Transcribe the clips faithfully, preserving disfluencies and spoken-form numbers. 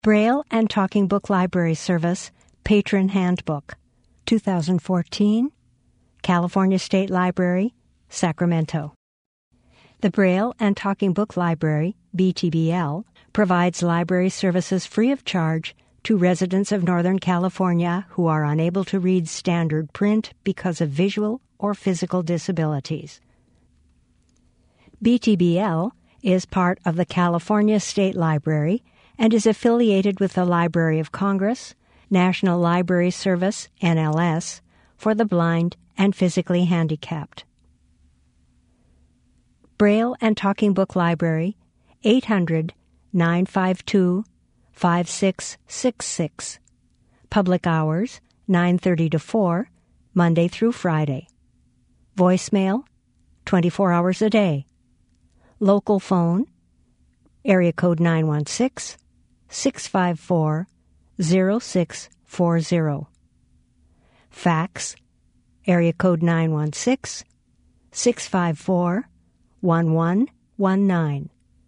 Braille and Talking Book Library Service Patron Handbook, two thousand fourteen, California State Library, Sacramento. The Braille and Talking Book Library, B T B L, provides library services free of charge to residents of Northern California who are unable to read standard print because of visual or physical disabilities. B T B L is part of the California State Library and is affiliated with the Library of Congress, National Library Service, N L S, for the blind and physically handicapped. Braille and Talking Book Library, eight hundred, nine five two, five six six six. Public hours, nine thirty to four, Monday through Friday. Voicemail, twenty-four hours a day. Local phone, area code nine one six, six five four, zero six four zero. Fax, area code nine one six, six five four, one one one nine.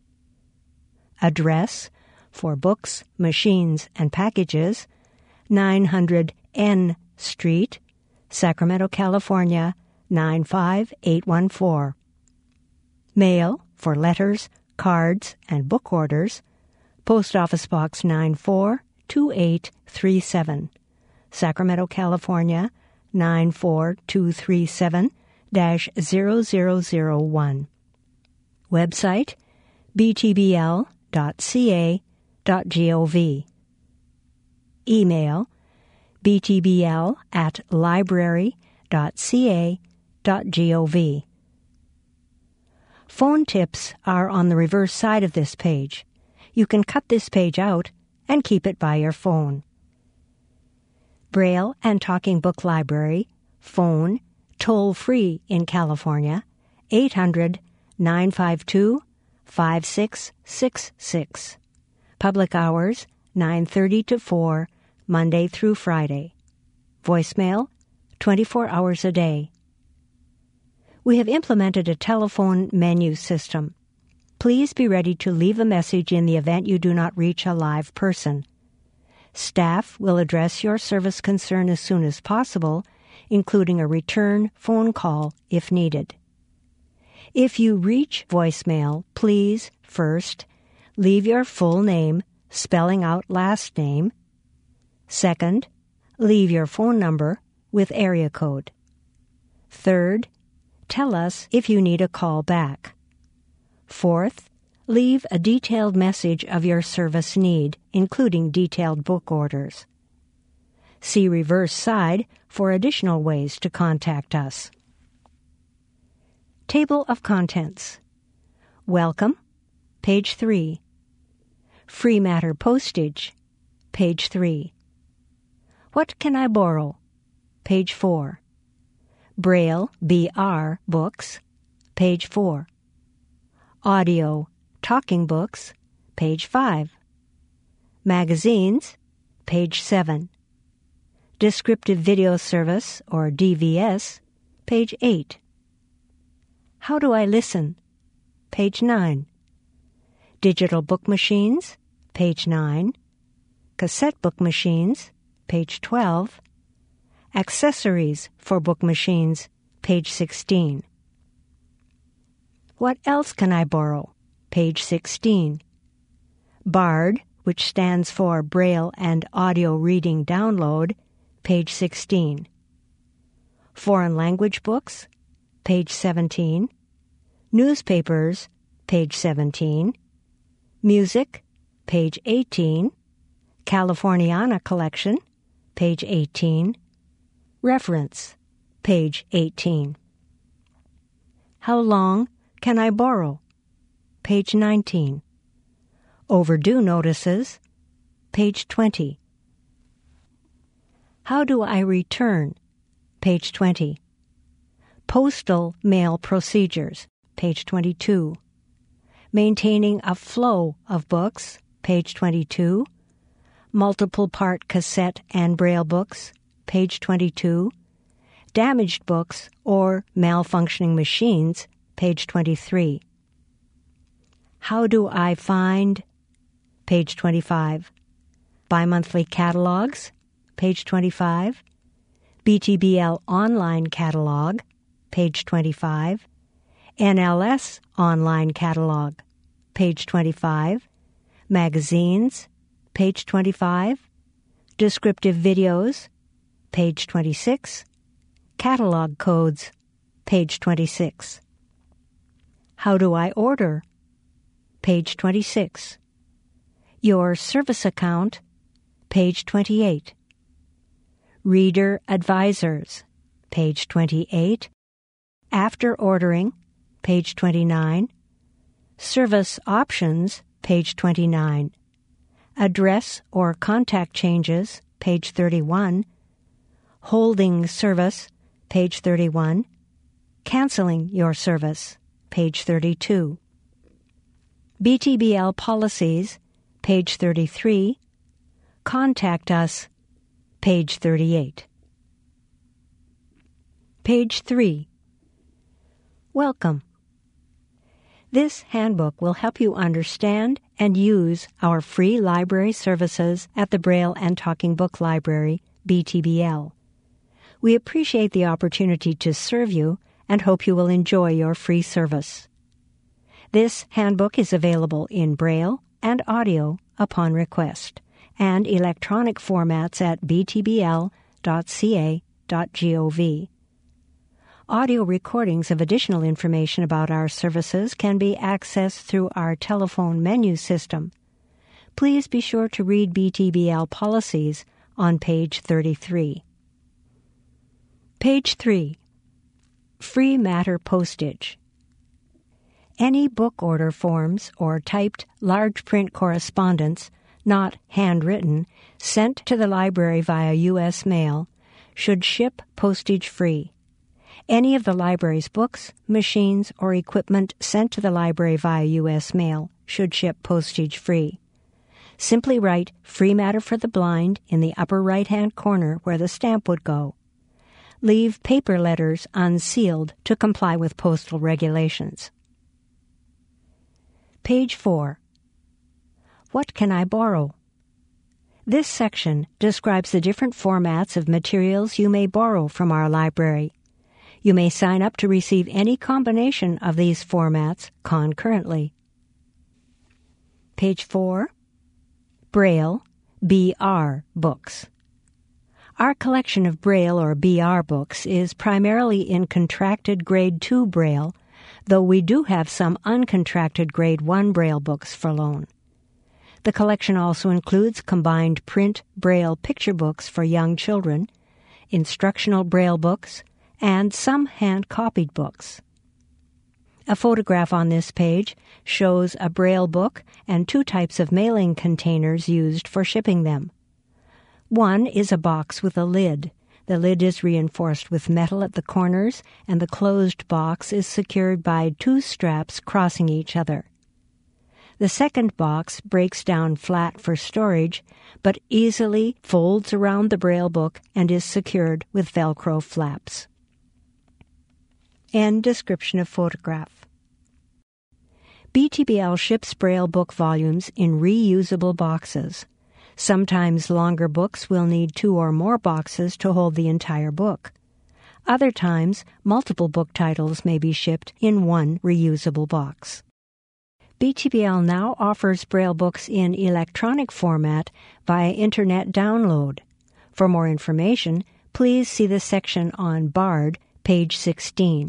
Address for books, machines, and packages, nine hundred N Street, Sacramento, California, nine five eight one four. Mail for letters, cards, and book orders, Post Office Box nine four two eight three seven, Sacramento, California, nine four two three seven dash zero zero zero one. Website, b t b l dot c a dot gov. Email, b t b l at library dot c a dot gov. Phone tips are on the reverse side of this page. You can cut this page out and keep it by your phone. Braille and Talking Book Library, phone, toll-free in California, eight hundred, nine five two, five six six six. Public hours, nine thirty to four, Monday through Friday. Voicemail, twenty-four hours a day. We have implemented a telephone menu system. Please be ready to leave a message in the event you do not reach a live person. Staff will address your service concern as soon as possible, including a return phone call if needed. If you reach voicemail, please, first, leave your full name, spelling out last name. Second, leave your phone number with area code. Third, tell us if you need a call back. Fourth, leave a detailed message of your service need, including detailed book orders. See reverse side for additional ways to contact us. Table of Contents. Welcome, page three. Free matter postage, page three. What can I borrow? Page four. Braille, B R, books, page four. Audio, talking books, page five. Magazines, page seven. Descriptive Video Service, or D V S, page eight. How do I listen? Page nine. Digital book machines, page nine. Cassette book machines, page twelve. Accessories for book machines, page sixteen. What else can I borrow? Page sixteen. BARD, which stands for Braille and Audio Reading Download, page sixteen. Foreign language books, page seventeen. Newspapers, page seventeen. Music, page eighteen. Californiana collection, page eighteen. Reference, page eighteen. How long can I borrow? Page nineteen. Overdue notices, page twenty. How do I return? Page twenty. Postal mail procedures, page twenty-two. Maintaining a flow of books, page twenty-two. Multiple part cassette and Braille books, page twenty-two. Damaged books or malfunctioning machines, page twenty-three. How do I find? Page twenty-five. Bimonthly catalogs, page twenty-five. B T B L Online Catalog, page twenty-five. N L S Online Catalog, page twenty-five. Magazines, page twenty-five. Descriptive videos, page twenty-six. Catalog codes, page twenty-six. How do I order? Page twenty-six. Your service account, page twenty-eight. Reader advisors, page twenty-eight. After ordering, page twenty-nine. Service options, page twenty-nine. Address or contact changes, page thirty-one. Holding service, page thirty-one. Canceling your service, page thirty-two. B T B L policies, page thirty-three. Contact us, page thirty-eight. Page three. Welcome. This handbook will help you understand and use our free library services at the Braille and Talking Book Library, B T B L. We appreciate the opportunity to serve you and hope you will enjoy your free service. This handbook is available in Braille and audio upon request, and electronic formats at b t b l dot c a dot gov. Audio recordings of additional information about our services can be accessed through our telephone menu system. Please be sure to read B T B L policies on page thirty-three. Page three. Free matter postage. Any book order forms or typed large print correspondence, not handwritten, sent to the library via U S mail should ship postage-free. Any of the library's books, machines, or equipment sent to the library via U S mail should ship postage-free. Simply write "Free Matter for the Blind" in the upper right-hand corner where the stamp would go. Leave paper letters unsealed to comply with postal regulations. Page four. What can I borrow? This section describes the different formats of materials you may borrow from our library. You may sign up to receive any combination of these formats concurrently. Page four. Braille, B R books. Our collection of Braille or B R books is primarily in contracted Grade two Braille, though we do have some uncontracted Grade one Braille books for loan. The collection also includes combined print Braille picture books for young children, instructional Braille books, and some hand-copied books. A photograph on this page shows a Braille book and two types of mailing containers used for shipping them. One is a box with a lid. The lid is reinforced with metal at the corners, and the closed box is secured by two straps crossing each other. The second box breaks down flat for storage, but easily folds around the Braille book and is secured with Velcro flaps. End description of photograph. B T B L ships Braille book volumes in reusable boxes. Sometimes longer books will need two or more boxes to hold the entire book. Other times, multiple book titles may be shipped in one reusable box. B T B L now offers Braille books in electronic format via Internet download. For more information, please see the section on BARD, page sixteen.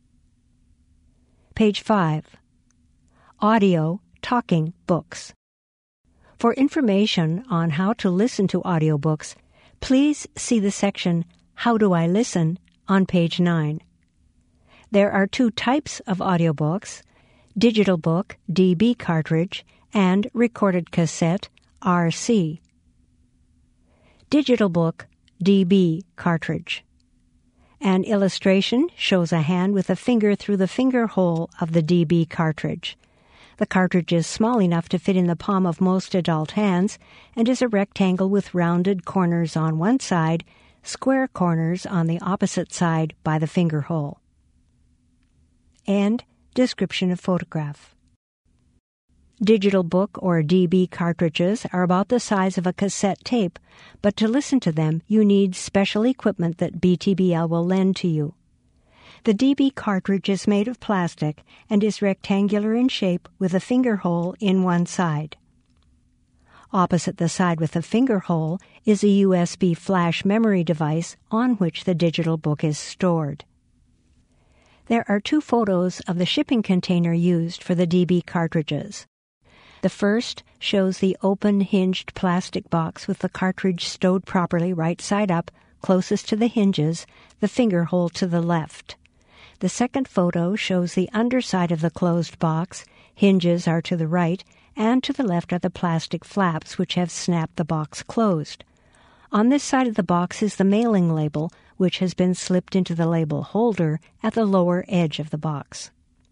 Page five. Audio talking books. For information on how to listen to audiobooks, please see the section How Do I Listen on page nine. There are two types of audiobooks: digital book, D B cartridge, and recorded cassette, R C. Digital book, D B cartridge. An illustration shows a hand with a finger through the finger hole of the D B cartridge. The cartridge is small enough to fit in the palm of most adult hands and is a rectangle with rounded corners on one side, square corners on the opposite side by the finger hole. And description of photograph. Digital book or D B cartridges are about the size of a cassette tape, but to listen to them, you need special equipment that B T B L will lend to you. The D B cartridge is made of plastic and is rectangular in shape with a finger hole in one side. Opposite the side with the finger hole is a U S B flash memory device on which the digital book is stored. There are two photos of the shipping container used for the D B cartridges. The first shows the open, hinged plastic box with the cartridge stowed properly right side up, closest to the hinges, the finger hole to the left. The second photo shows the underside of the closed box, hinges are to the right, and to the left are the plastic flaps which have snapped the box closed. On this side of the box is the mailing label, which has been slipped into the label holder at the lower edge of the box.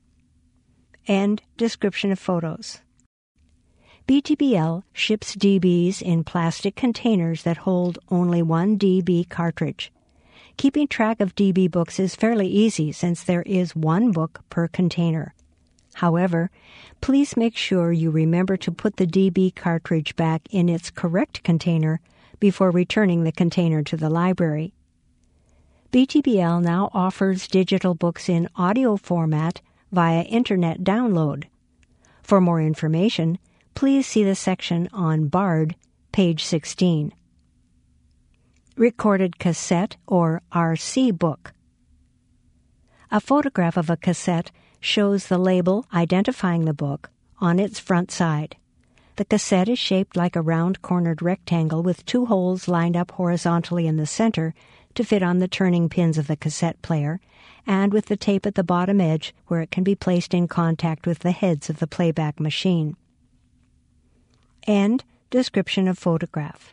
End description of photos. B T B L ships D Bs in plastic containers that hold only one D B cartridge. Keeping track of D B books is fairly easy since there is one book per container. However, please make sure you remember to put the D B cartridge back in its correct container before returning the container to the library. B T B L now offers digital books in audio format via Internet download. For more information, please see the section on BARD, page sixteen. Recorded cassette or R C book. A photograph of a cassette shows the label identifying the book on its front side. The cassette is shaped like a round-cornered rectangle with two holes lined up horizontally in the center to fit on the turning pins of the cassette player, and with the tape at the bottom edge where it can be placed in contact with the heads of the playback machine. End description of photograph.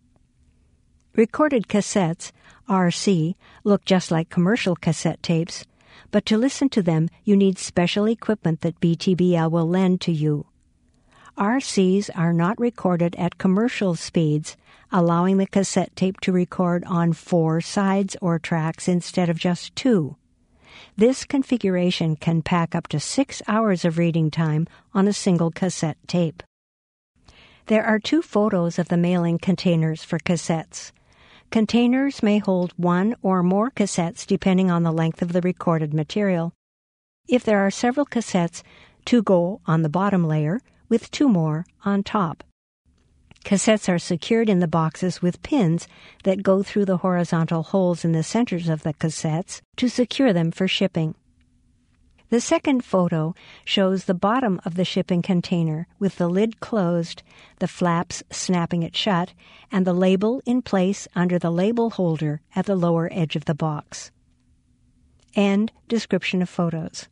Recorded cassettes, R C, look just like commercial cassette tapes, but to listen to them you need special equipment that B T B L will lend to you. R Cs are not recorded at commercial speeds, allowing the cassette tape to record on four sides or tracks instead of just two. This configuration can pack up to six hours of reading time on a single cassette tape. There are two photos of the mailing containers for cassettes. Containers may hold one or more cassettes depending on the length of the recorded material. If there are several cassettes, two go on the bottom layer, with two more on top. Cassettes are secured in the boxes with pins that go through the horizontal holes in the centers of the cassettes to secure them for shipping. The second photo shows the bottom of the shipping container with the lid closed, the flaps snapping it shut, and the label in place under the label holder at the lower edge of the box. End description of photos.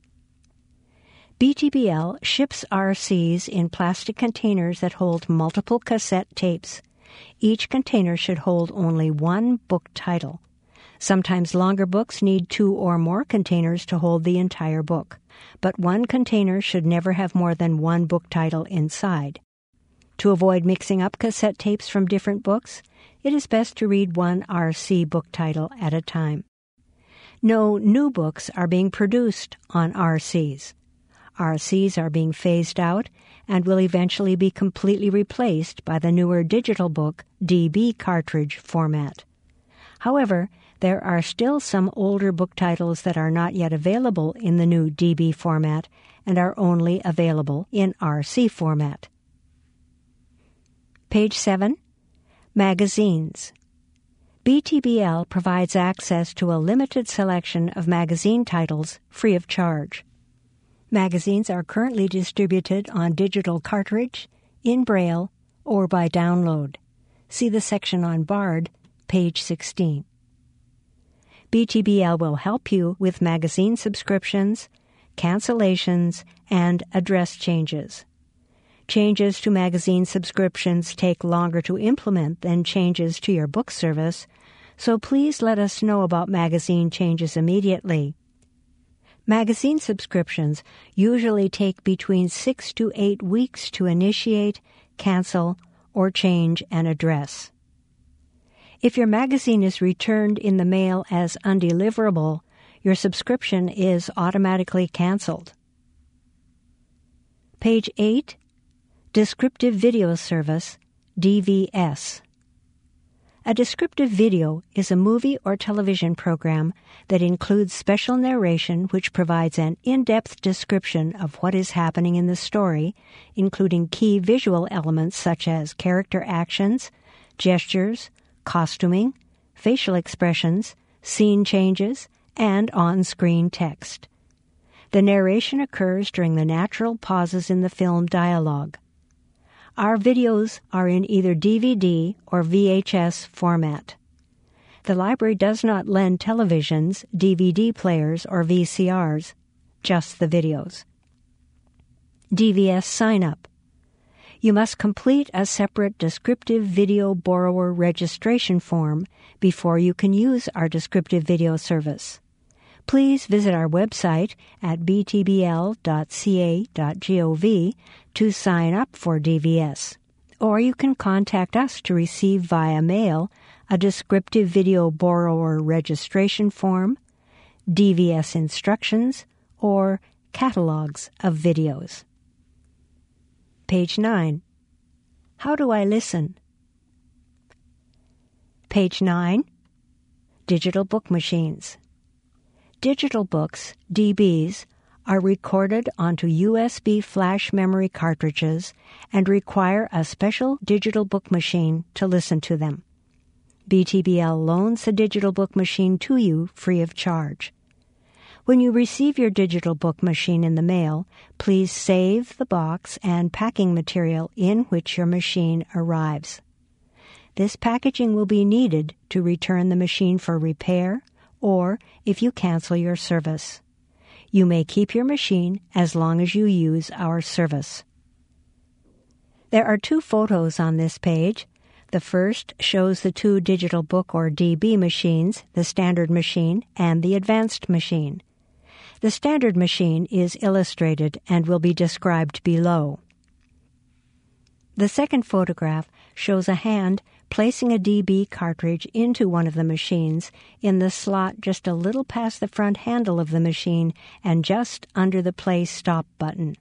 B T B L ships R Cs in plastic containers that hold multiple cassette tapes. Each container should hold only one book title. Sometimes longer books need two or more containers to hold the entire book, but one container should never have more than one book title inside. To avoid mixing up cassette tapes from different books, it is best to read one R C book title at a time. No new books are being produced on R Cs. R Cs are being phased out and will eventually be completely replaced by the newer digital book D B cartridge format. However, there are still some older book titles that are not yet available in the new D B format and are only available in R C format. Page seven. Magazines. B T B L provides access to a limited selection of magazine titles free of charge. Magazines are currently distributed on digital cartridge, in Braille, or by download. See the section on BARD, page sixteen. B T B L will help you with magazine subscriptions, cancellations, and address changes. Changes to magazine subscriptions take longer to implement than changes to your book service, so please let us know about magazine changes immediately. Magazine subscriptions usually take between six to eight weeks to initiate, cancel, or change an address. If your magazine is returned in the mail as undeliverable, your subscription is automatically canceled. Page eight, Descriptive Video Service, D V S. A descriptive video is a movie or television program that includes special narration which provides an in-depth description of what is happening in the story, including key visual elements such as character actions, gestures, costuming, facial expressions, scene changes, and on-screen text. The narration occurs during the natural pauses in the film dialogue. Our videos are in either D V D or V H S format. The library does not lend televisions, D V D players, or V C Rs, just the videos. D V S sign-up. You must complete a separate descriptive video borrower registration form before you can use our descriptive video service. Please visit our website at b t b l dot c a dot gov to sign up for D V S, or you can contact us to receive via mail a descriptive video borrower registration form, D V S instructions, or catalogs of videos. Page nine. How do I listen? Page nine. Digital book machines. Digital books, D Bs, are recorded onto U S B flash memory cartridges and require a special digital book machine to listen to them. B T B L loans a digital book machine to you free of charge. When you receive your digital book machine in the mail, please save the box and packing material in which your machine arrives. This packaging will be needed to return the machine for repair or if you cancel your service. You may keep your machine as long as you use our service. There are two photos on this page. The first shows the two digital book or D B machines, the standard machine and the advanced machine. The standard machine is illustrated and will be described below. The second photograph shows a hand placing a D B cartridge into one of the machines in the slot just a little past the front handle of the machine and just under the Play Stop button.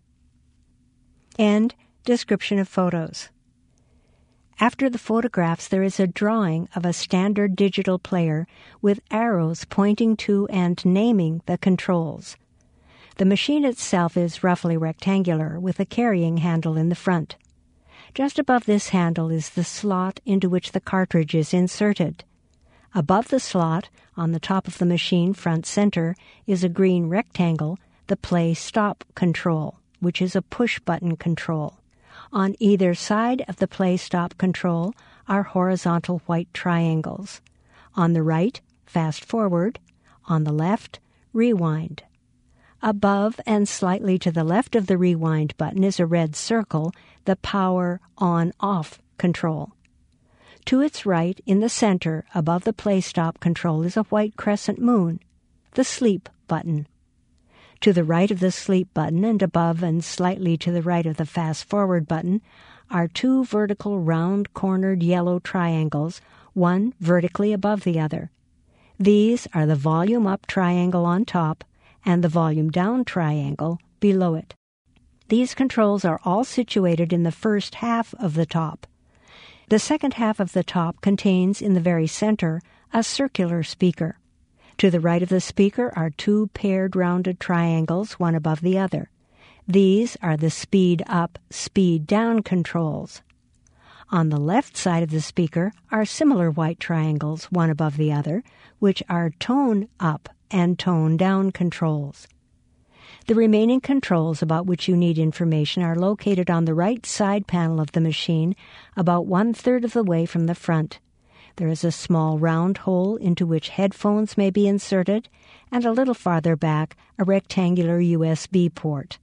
End description of photos. After the photographs, there is a drawing of a standard digital player with arrows pointing to and naming the controls. The machine itself is roughly rectangular with a carrying handle in the front. Just above this handle is the slot into which the cartridge is inserted. Above the slot, on the top of the machine front center, is a green rectangle, the Play Stop control, which is a push-button control. On either side of the Play Stop control are horizontal white triangles. On the right, fast forward. On the left, rewind. Above and slightly to the left of the rewind button is a red circle, the power on-off control. To its right, in the center, above the Play Stop control, is a white crescent moon, the sleep button. To the right of the sleep button and above and slightly to the right of the fast forward button are two vertical round-cornered yellow triangles, one vertically above the other. These are the volume up triangle on top and the volume down triangle below it. These controls are all situated in the first half of the top. The second half of the top contains in the very center a circular speaker. To the right of the speaker are two paired rounded triangles, one above the other. These are the speed up, speed down controls. On the left side of the speaker are similar white triangles, one above the other, which are tone up and tone down controls. The remaining controls about which you need information are located on the right side panel of the machine, about one-third of the way from the front. There is a small round hole into which headphones may be inserted, and a little farther back, a rectangular U S B port.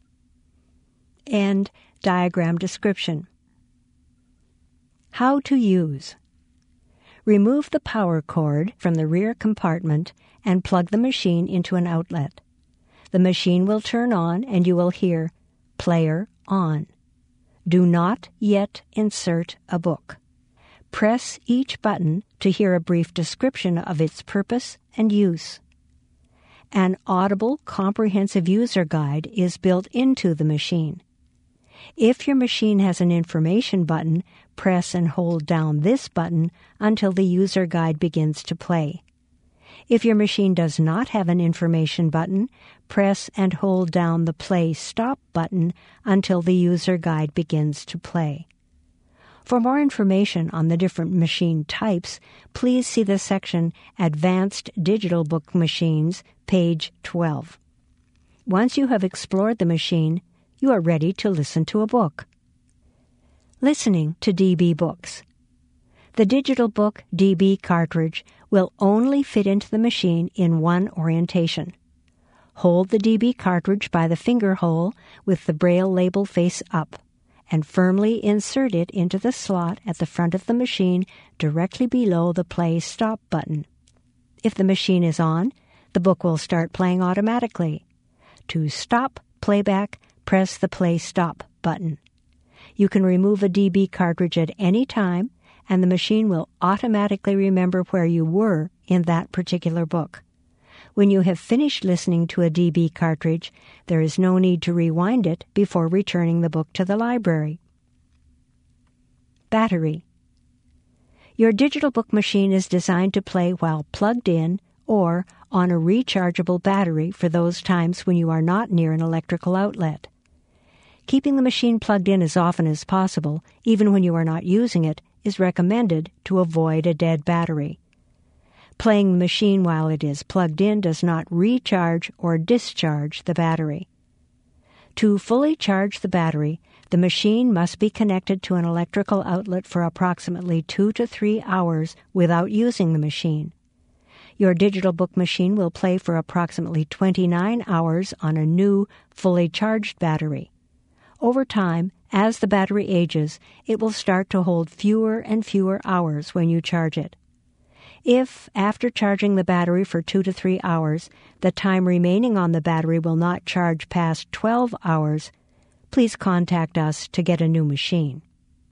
End diagram description. How to use. Remove the power cord from the rear compartment and plug the machine into an outlet. The machine will turn on and you will hear "Player on." Do not yet insert a book. Press each button to hear a brief description of its purpose and use. An audible, comprehensive user guide is built into the machine. If your machine has an information button, press and hold down this button until the user guide begins to play. If your machine does not have an information button, press and hold down the Play Stop button until the user guide begins to play. For more information on the different machine types, please see the section Advanced Digital Book Machines, page twelve. Once you have explored the machine, you are ready to listen to a book. Listening to D B books. The Digital Book D B cartridge will only fit into the machine in one orientation. Hold the D B cartridge by the finger hole with the Braille label face up, and firmly insert it into the slot at the front of the machine directly below the Play Stop button. If the machine is on, the book will start playing automatically. To stop playback, press the Play Stop button. You can remove a D B cartridge at any time, and the machine will automatically remember where you were in that particular book. When you have finished listening to a D B cartridge, there is no need to rewind it before returning the book to the library. Battery. Your digital book machine is designed to play while plugged in or on a rechargeable battery for those times when you are not near an electrical outlet. Keeping the machine plugged in as often as possible, even when you are not using it, is recommended to avoid a dead battery. Playing the machine while it is plugged in does not recharge or discharge the battery. To fully charge the battery, the machine must be connected to an electrical outlet for approximately two to three hours without using the machine. Your digital book machine will play for approximately twenty-nine hours on a new, fully charged battery. Over time, as the battery ages, it will start to hold fewer and fewer hours when you charge it. If, after charging the battery for two to three hours, the time remaining on the battery will not charge past twelve hours, please contact us to get a new machine.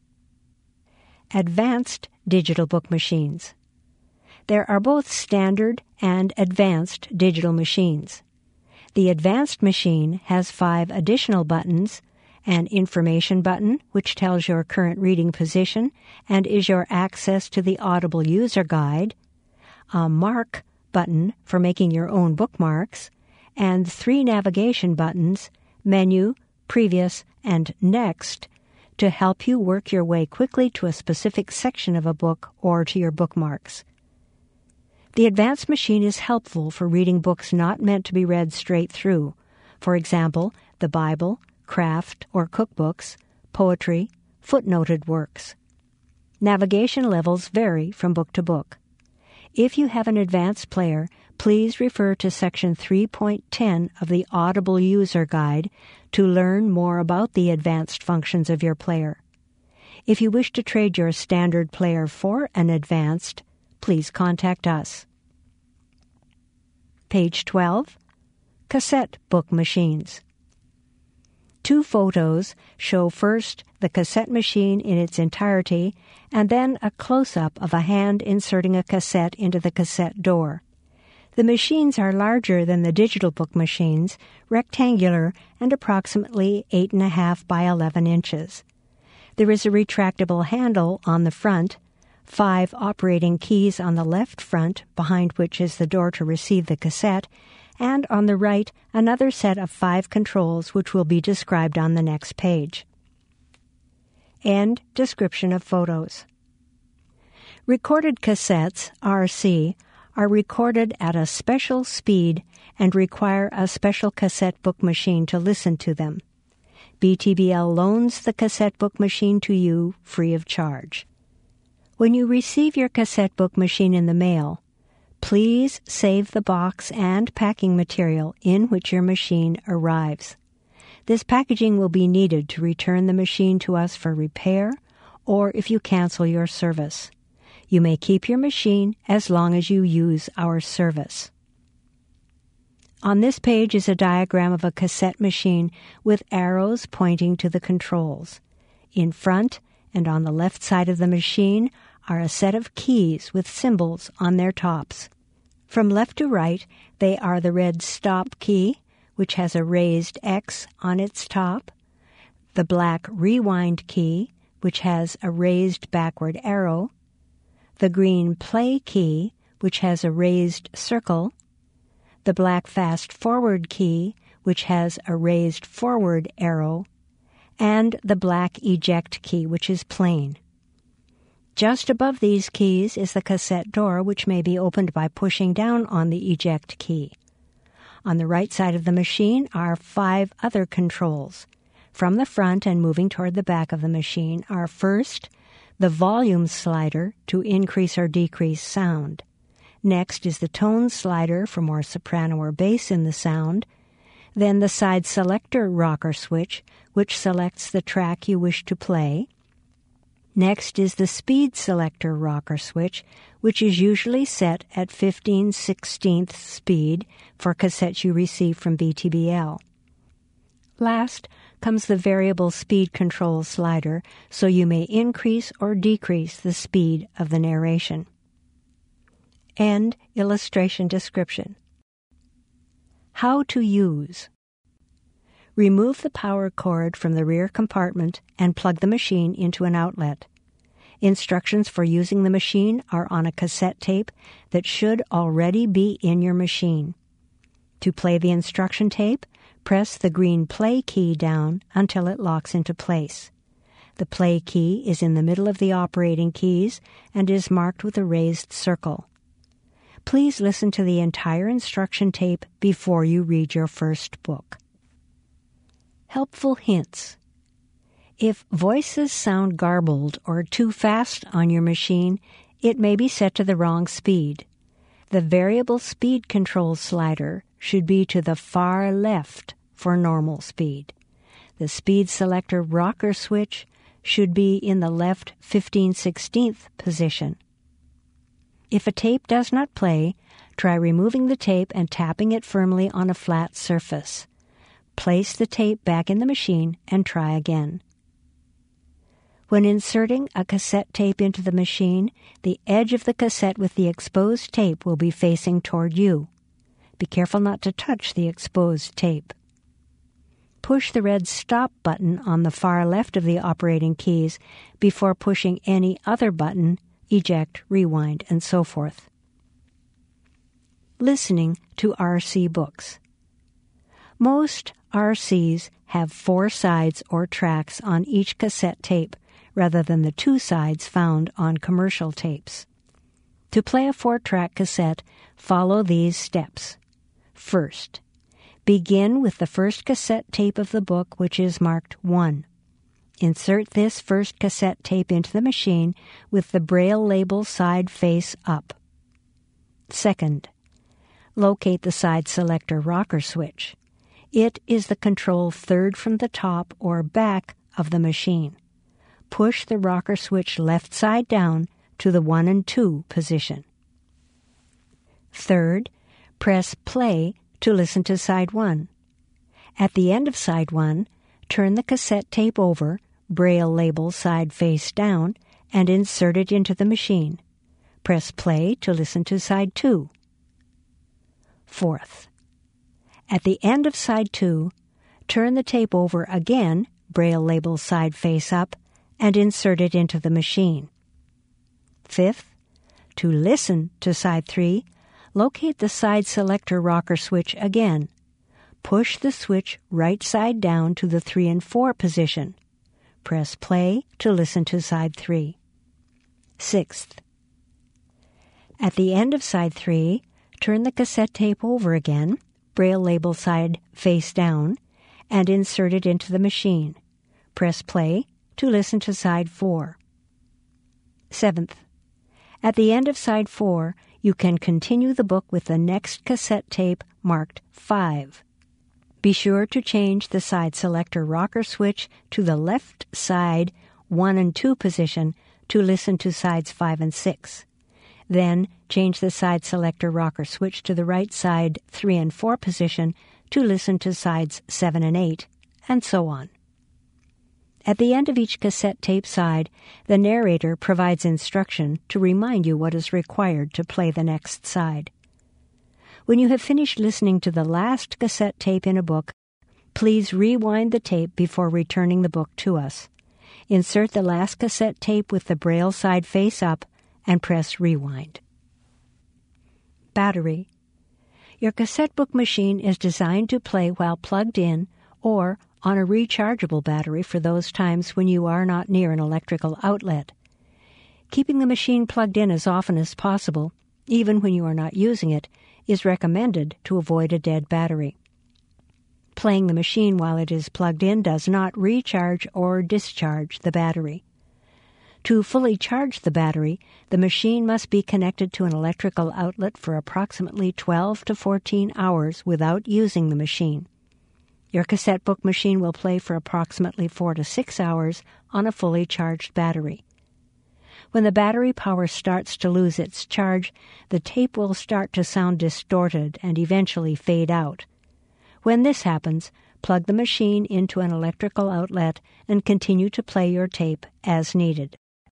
Advanced digital book machines. There are both standard and advanced digital machines. The advanced machine has five additional buttons: an information button, which tells your current reading position and is your access to the Audible user guide, a mark button for making your own bookmarks, and three navigation buttons, menu, previous, and next, to help you work your way quickly to a specific section of a book or to your bookmarks. The advanced machine is helpful for reading books not meant to be read straight through, for example, the Bible, craft or cookbooks, poetry, footnoted works. Navigation levels vary from book to book. If you have an advanced player, please refer to Section three point ten of the Audible User Guide to learn more about the advanced functions of your player. If you wish to trade your standard player for an advanced, please contact us. Page twelve. Cassette book machines. Two photos show first the cassette machine in its entirety and then a close-up of a hand inserting a cassette into the cassette door. The machines are larger than the digital book machines, rectangular and approximately eight and a half by eleven inches. There is a retractable handle on the front, five operating keys on the left front, behind which is the door to receive the cassette, and on the right, another set of five controls which will be described on the next page. End description of photos. Recorded cassettes, R C, are recorded at a special speed and require a special cassette book machine to listen to them. B T B L loans the cassette book machine to you free of charge. When you receive your cassette book machine in the mail, please save the box and packing material in which your machine arrives. This packaging will be needed to return the machine to us for repair or if you cancel your service. You may keep your machine as long as you use our service. On this page is a diagram of a cassette machine with arrows pointing to the controls. In front and on the left side of the machine are a set of keys with symbols on their tops. From left to right, they are the red stop key, which has a raised X on its top, the black rewind key, which has a raised backward arrow, the green play key, which has a raised circle, the black fast forward key, which has a raised forward arrow, and the black eject key, which is plain. Just above these keys is the cassette door, which may be opened by pushing down on the eject key. On the right side of the machine are five other controls. From the front and moving toward the back of the machine are first, the volume slider to increase or decrease sound. Next is the tone slider for more soprano or bass in the sound. Then the side selector rocker switch, which selects the track you wish to play. Next is the speed selector rocker switch, which is usually set at fifteen sixteenths speed for cassettes you receive from B T B L. Last comes the variable speed control slider, so you may increase or decrease the speed of the narration. End illustration description. How to use. Remove the power cord from the rear compartment and plug the machine into an outlet. Instructions for using the machine are on a cassette tape that should already be in your machine. To play the instruction tape, press the green play key down until it locks into place. The play key is in the middle of the operating keys and is marked with a raised circle. Please listen to the entire instruction tape before you read your first book. Helpful hints. If voices sound garbled or too fast on your machine, it may be set to the wrong speed. The variable speed control slider should be to the far left for normal speed. The speed selector rocker switch should be in the left fifteen sixteenths position. If a tape does not play, try removing the tape and tapping it firmly on a flat surface. Place the tape back in the machine and try again. When inserting a cassette tape into the machine, the edge of the cassette with the exposed tape will be facing toward you. Be careful not to touch the exposed tape. Push the red stop button on the far left of the operating keys before pushing any other button, eject, rewind, and so forth. Listening to R C books. Most R Cs have four sides or tracks on each cassette tape, rather than the two sides found on commercial tapes. To play a four-track cassette, follow these steps. First, begin with the first cassette tape of the book, which is marked one. Insert this first cassette tape into the machine with the Braille label side face up. Second, locate the side selector rocker switch. It is the control third from the top or back of the machine. Push the rocker switch left side down to the one and two position. Third, press play to listen to side one. At the end of side one, turn the cassette tape over, Braille label side face down, and insert it into the machine. Press play to listen to side two. Fourth, at the end of side two, turn the tape over again, Braille label side face up, and insert it into the machine. Fifth, to listen to side three, locate the side selector rocker switch again. Push the switch right side down to the three and four position. Press play to listen to side three. Sixth, at the end of side three, turn the cassette tape over again, Braille label side face down, and insert it into the machine. Press play to listen to side four. Seventh, at the end of side four, you can continue the book with the next cassette tape marked five. Be sure to change the side selector rocker switch to the left side one and two position to listen to sides five and six. Then change the side selector rocker switch to the right side three and four position to listen to sides seven and eight, and so on. At the end of each cassette tape side, the narrator provides instruction to remind you what is required to play the next side. When you have finished listening to the last cassette tape in a book, Please rewind the tape before returning the book to us. Insert the last cassette tape with the Braille side face up and press rewind. Battery. Your cassette book machine is designed to play while plugged in or on a rechargeable battery for those times when you are not near an electrical outlet. Keeping the machine plugged in as often as possible, even when you are not using it, is recommended to avoid a dead battery. Playing the machine while it is plugged in does not recharge or discharge the battery. To fully charge the battery, the machine must be connected to an electrical outlet for approximately twelve to fourteen hours without using the machine. Your cassette book machine will play for approximately four to six hours on a fully charged battery. When the battery power starts to lose its charge, the tape will start to sound distorted and eventually fade out. When this happens, plug the machine into an electrical outlet and continue to play your tape as needed.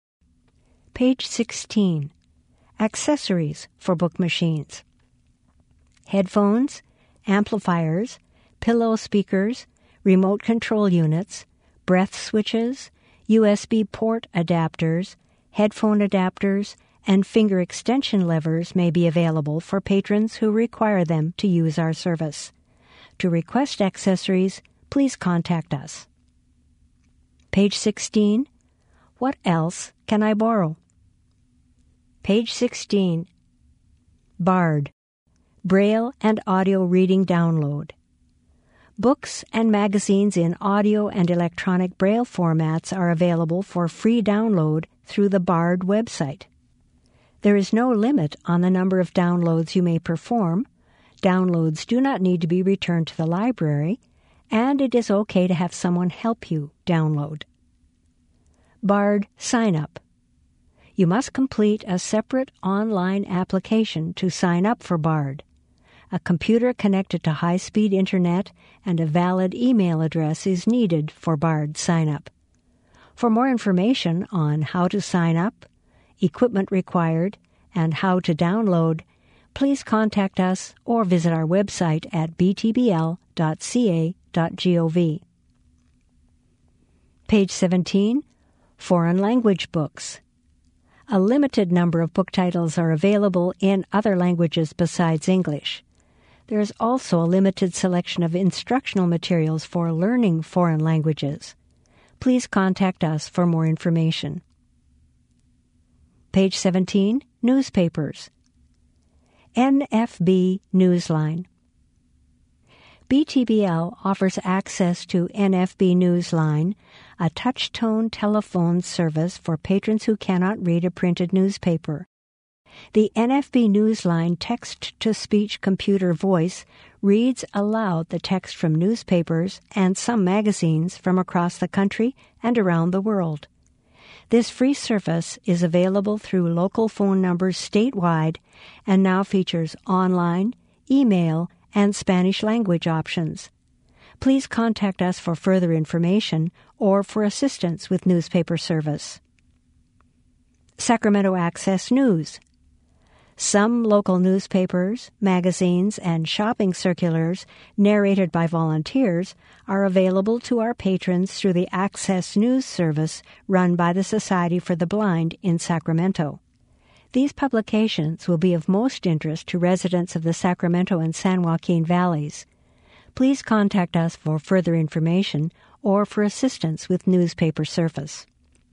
Page sixteen. Accessories for book machines. Headphones, amplifiers, pillow speakers, remote control units, breath switches, U S B port adapters, headphone adapters, and finger extension levers may be available for patrons who require them to use our service. To request accessories, please contact us. Page sixteen. What else can I borrow? Page sixteen. Bard. Braille and audio reading download. Books and magazines in audio and electronic Braille formats are available for free download through the Bard website. There is no limit on the number of downloads you may perform. Downloads do not need to be returned to the library, and it is okay to have someone help you download. Bard Sign Up. You must complete a separate online application to sign up for Bard. A computer connected to high-speed internet and a valid email address is needed for Bard Sign Up. For more information on how to sign up, equipment required, and how to download, please contact us or visit our website at b t b l dot c a dot gov. Page seventeen. Foreign language books. A limited number of book titles are available in other languages besides English. There is also a limited selection of instructional materials for learning foreign languages. Please contact us for more information. Page seventeen. Newspapers. N F B Newsline. B T B L offers access to N F B Newsline, a touch-tone telephone service for patrons who cannot read a printed newspaper. The N F B Newsline text-to-speech computer voice reads aloud the text from newspapers and some magazines from across the country and around the world. This free service is available through local phone numbers statewide and now features online, email, and Spanish language options. Please contact us for further information or for assistance with newspaper service. Sacramento Access News. Some local newspapers, magazines, and shopping circulars narrated by volunteers are available to our patrons through the Access News service run by the Society for the Blind in Sacramento. These publications will be of most interest to residents of the Sacramento and San Joaquin Valleys. Please contact us for further information or for assistance with newspaper service.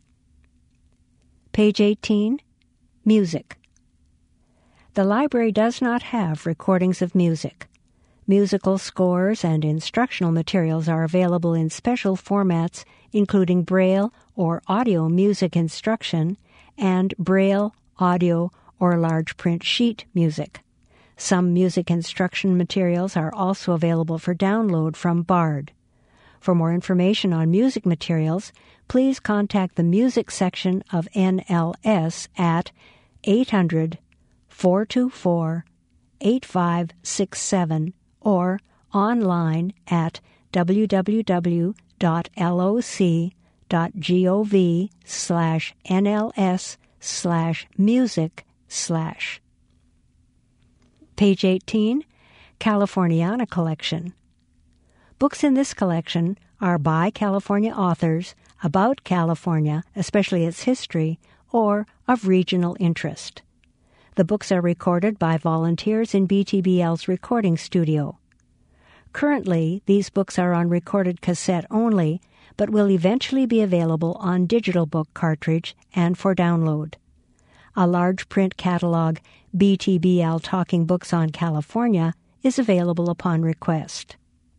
Page eighteen. Music. The library does not have recordings of music. Musical scores and instructional materials are available in special formats, including Braille or audio music instruction and Braille, audio, or large print sheet music. Some music instruction materials are also available for download from Bard. For more information on music materials, please contact the music section of N L S at eight hundred, four two four, eight five six seven or online at w w w dot loc dot gov slash nls slash music slash. Page eighteen. Californiana Collection. Books in this collection are by California authors, about California, especially its history, or of regional interest. The books are recorded by volunteers in B T B L's recording studio. Currently, these books are on recorded cassette only, but will eventually be available on digital book cartridge and for download. A large print catalog, B T B L Talking Books on California, is available upon request.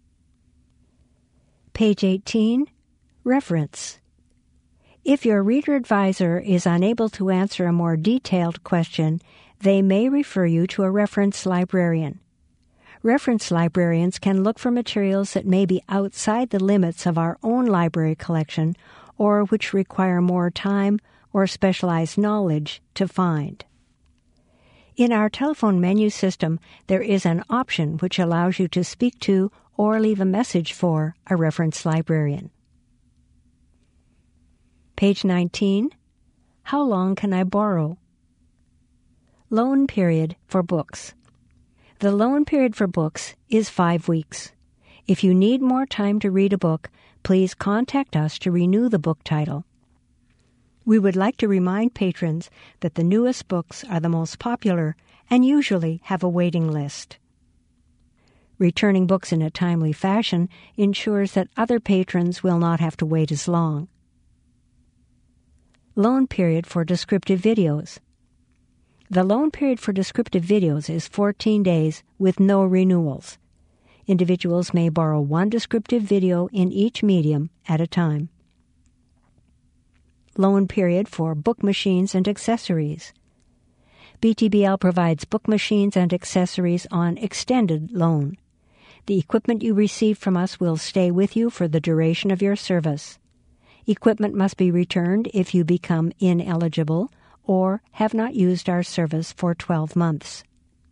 Page eighteen. Reference. If your reader advisor is unable to answer a more detailed question, they may refer you to a reference librarian. Reference librarians can look for materials that may be outside the limits of our own library collection or which require more time or specialized knowledge to find. In our telephone menu system, there is an option which allows you to speak to or leave a message for a reference librarian. Page nineteen. How long can I borrow? Loan period for books. The loan period for books is five weeks. If you need more time to read a book, please contact us to renew the book title. We would like to remind patrons that the newest books are the most popular and usually have a waiting list. Returning books in a timely fashion ensures that other patrons will not have to wait as long. Loan period for descriptive videos. The loan period for descriptive videos is fourteen days with no renewals. Individuals may borrow one descriptive video in each medium at a time. Loan period for book machines and accessories. B T B L provides book machines and accessories on extended loan. The equipment you receive from us will stay with you for the duration of your service. Equipment must be returned if you become ineligible or have not used our service for twelve months.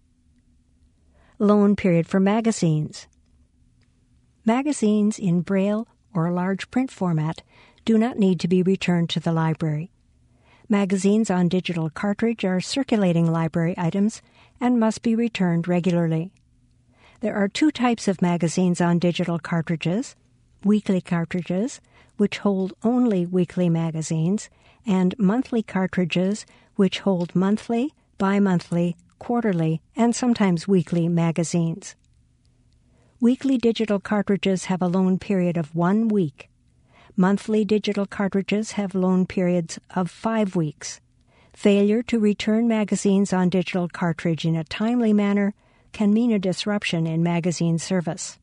Loan period for magazines. Magazines in Braille or large print format do not need to be returned to the library. Magazines on digital cartridge are circulating library items and must be returned regularly. There are two types of magazines on digital cartridges: weekly cartridges, which hold only weekly magazines, and monthly cartridges, which hold monthly, bi-monthly, quarterly, and sometimes weekly magazines. Weekly digital cartridges have a loan period of one week. Monthly digital cartridges have loan periods of five weeks. Failure to return magazines on digital cartridge in a timely manner can mean a disruption in magazine service.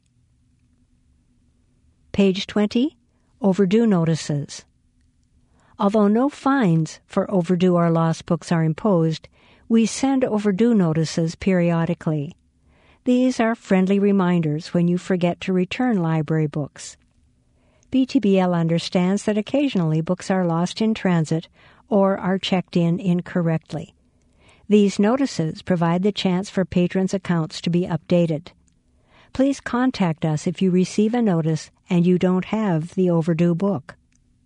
Page twenty. Overdue notices. Although no fines for overdue or lost books are imposed, we send overdue notices periodically. These are friendly reminders when you forget to return library books. B T B L understands that occasionally books are lost in transit or are checked in incorrectly. These notices provide the chance for patrons' accounts to be updated. Please contact us if you receive a notice and you don't have the overdue book.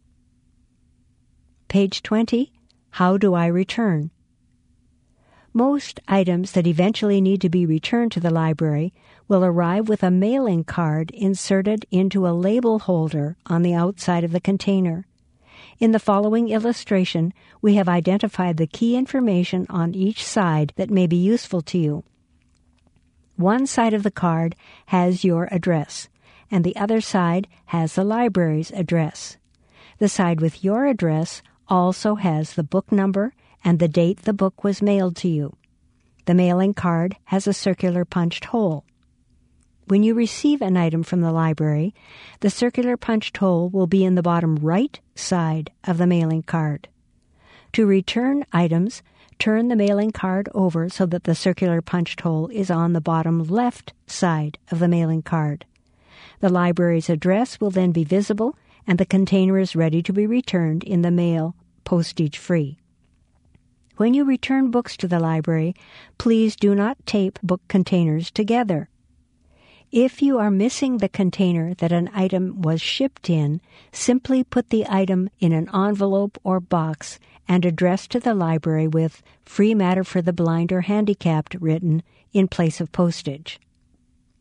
Page twenty. How do I return? Most items that eventually need to be returned to the library will arrive with a mailing card inserted into a label holder on the outside of the container. In the following illustration, we have identified the key information on each side that may be useful to you. One side of the card has your address, and the other side has the library's address. The side with your address also has the book number and the date the book was mailed to you. The mailing card has a circular punched hole. When you receive an item from the library, the circular punched hole will be in the bottom right side of the mailing card. To return items, turn the mailing card over so that the circular punched hole is on the bottom left side of the mailing card. The library's address will then be visible, and the container is ready to be returned in the mail, postage-free. When you return books to the library, please do not tape book containers together. If you are missing the container that an item was shipped in, simply put the item in an envelope or box and address to the library with "Free Matter for the Blind or Handicapped" written in place of postage.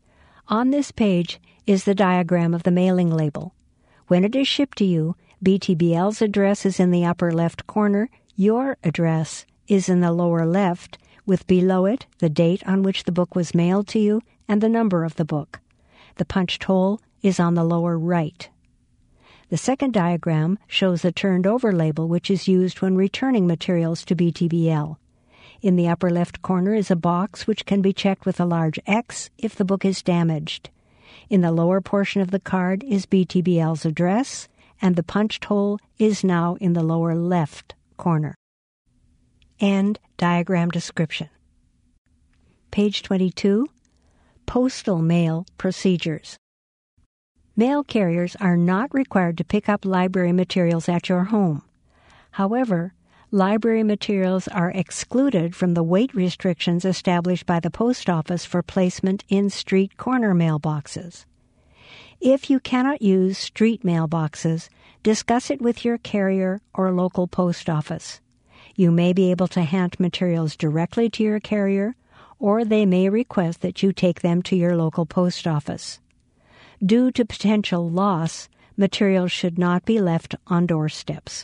On this page is the diagram of the mailing label. When it is shipped to you, B T B L's address is in the upper left corner. Your address is in the lower left, with below it the date on which the book was mailed to you and the number of the book. The punched hole is on the lower right. The second diagram shows the turned-over label, which is used when returning materials to B T B L. In the upper left corner is a box which can be checked with a large X if the book is damaged. In the lower portion of the card is B T B L's address, and the punched hole is now in the lower left corner. End diagram description. Page twenty-two, Postal Mail Procedures. Mail carriers are not required to pick up library materials at your home. However, library materials are excluded from the weight restrictions established by the post office for placement in street corner mailboxes. If you cannot use street mailboxes, discuss it with your carrier or local post office. You may be able to hand materials directly to your carrier, or they may request that you take them to your local post office. Due to potential loss, materials should not be left on doorsteps.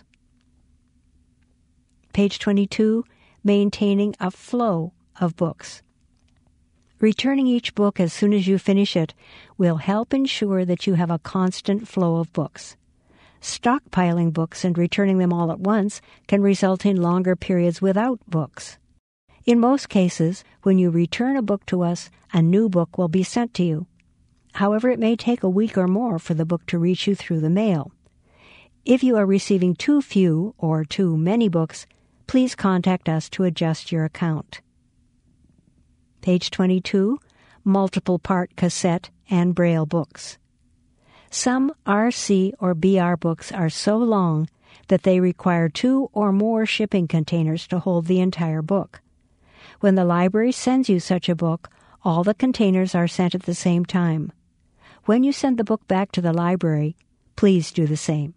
Page twenty-two, Maintaining a Flow of Books. Returning each book as soon as you finish it will help ensure that you have a constant flow of books. Stockpiling books and returning them all at once can result in longer periods without books. In most cases, when you return a book to us, a new book will be sent to you. However, it may take a week or more for the book to reach you through the mail. If you are receiving too few or too many books, please contact us to adjust your account. Page twenty-two, Multiple-Part Cassette and Braille Books. Some R C or B R books are so long that they require two or more shipping containers to hold the entire book. When the library sends you such a book, all the containers are sent at the same time. When you send the book back to the library, please do the same.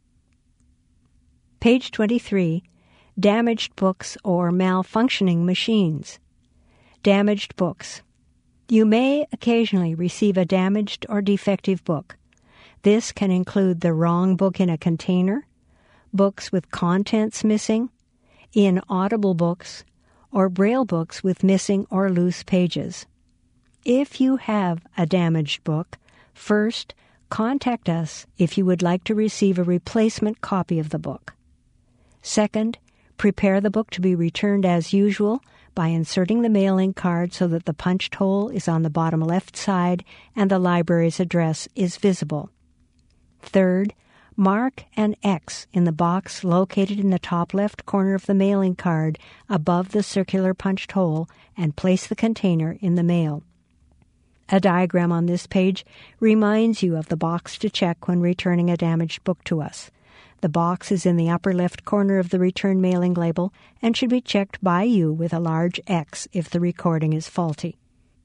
Page twenty-three, Damaged Books or Malfunctioning Machines. Damaged books. You may occasionally receive a damaged or defective book. This can include the wrong book in a container, books with contents missing, inaudible books, or Braille books with missing or loose pages. If you have a damaged book, first, contact us if you would like to receive a replacement copy of the book. Second, prepare the book to be returned as usual by inserting the mailing card so that the punched hole is on the bottom left side and the library's address is visible. Third, mark an X in the box located in the top left corner of the mailing card above the circular punched hole and place the container in the mail. A diagram on this page reminds you of the box to check when returning a damaged book to us. The box is in the upper left corner of the return mailing label and should be checked by you with a large X if the recording is faulty.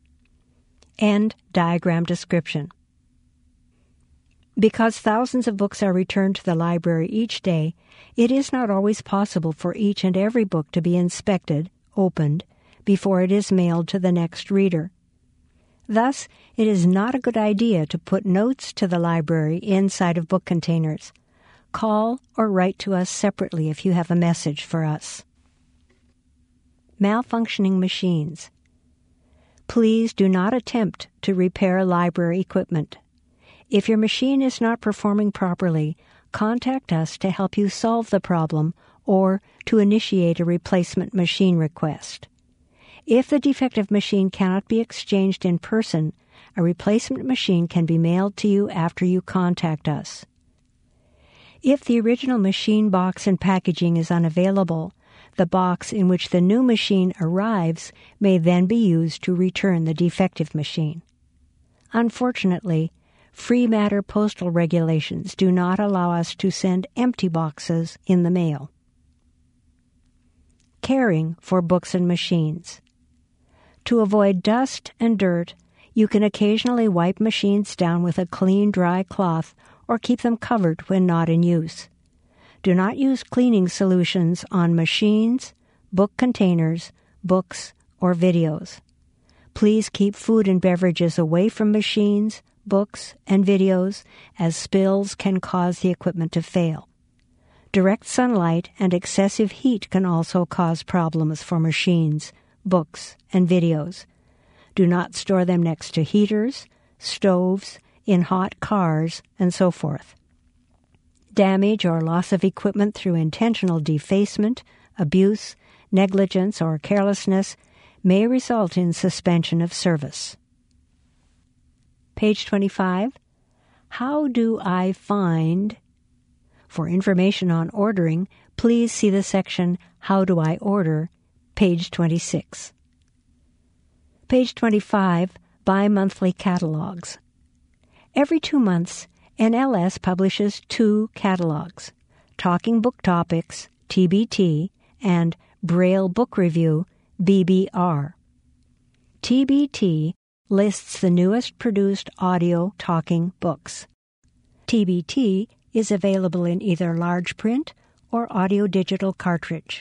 End diagram description. Because thousands of books are returned to the library each day, it is not always possible for each and every book to be inspected, opened, before it is mailed to the next reader. Thus, it is not a good idea to put notes to the library inside of book containers. Call or write to us separately if you have a message for us. Malfunctioning machines. Please do not attempt to repair library equipment. If your machine is not performing properly, contact us to help you solve the problem or to initiate a replacement machine request. If the defective machine cannot be exchanged in person, a replacement machine can be mailed to you after you contact us. If the original machine box and packaging is unavailable, the box in which the new machine arrives may then be used to return the defective machine. Unfortunately, free matter postal regulations do not allow us to send empty boxes in the mail. Caring for books and machines. To avoid dust and dirt, you can occasionally wipe machines down with a clean, dry cloth or keep them covered when not in use. Do not use cleaning solutions on machines, book containers, books, or videos. Please keep food and beverages away from machines, books, and videos, as spills can cause the equipment to fail. Direct sunlight and excessive heat can also cause problems for machines, books, and videos. Do not store them next to heaters, stoves, in hot cars, and so forth. Damage or loss of equipment through intentional defacement, abuse, negligence, or carelessness may result in suspension of service. Page twenty-five. How do I find? For information on ordering, please see the section How Do I Order, page twenty-six. Page twenty-five, Bi-monthly catalogs. Every two months, N L S publishes two catalogs, Talking Book Topics, T B T, and Braille Book Review, B B R. T B T lists the newest produced audio talking books. T B T is available in either large print or audio-digital cartridge.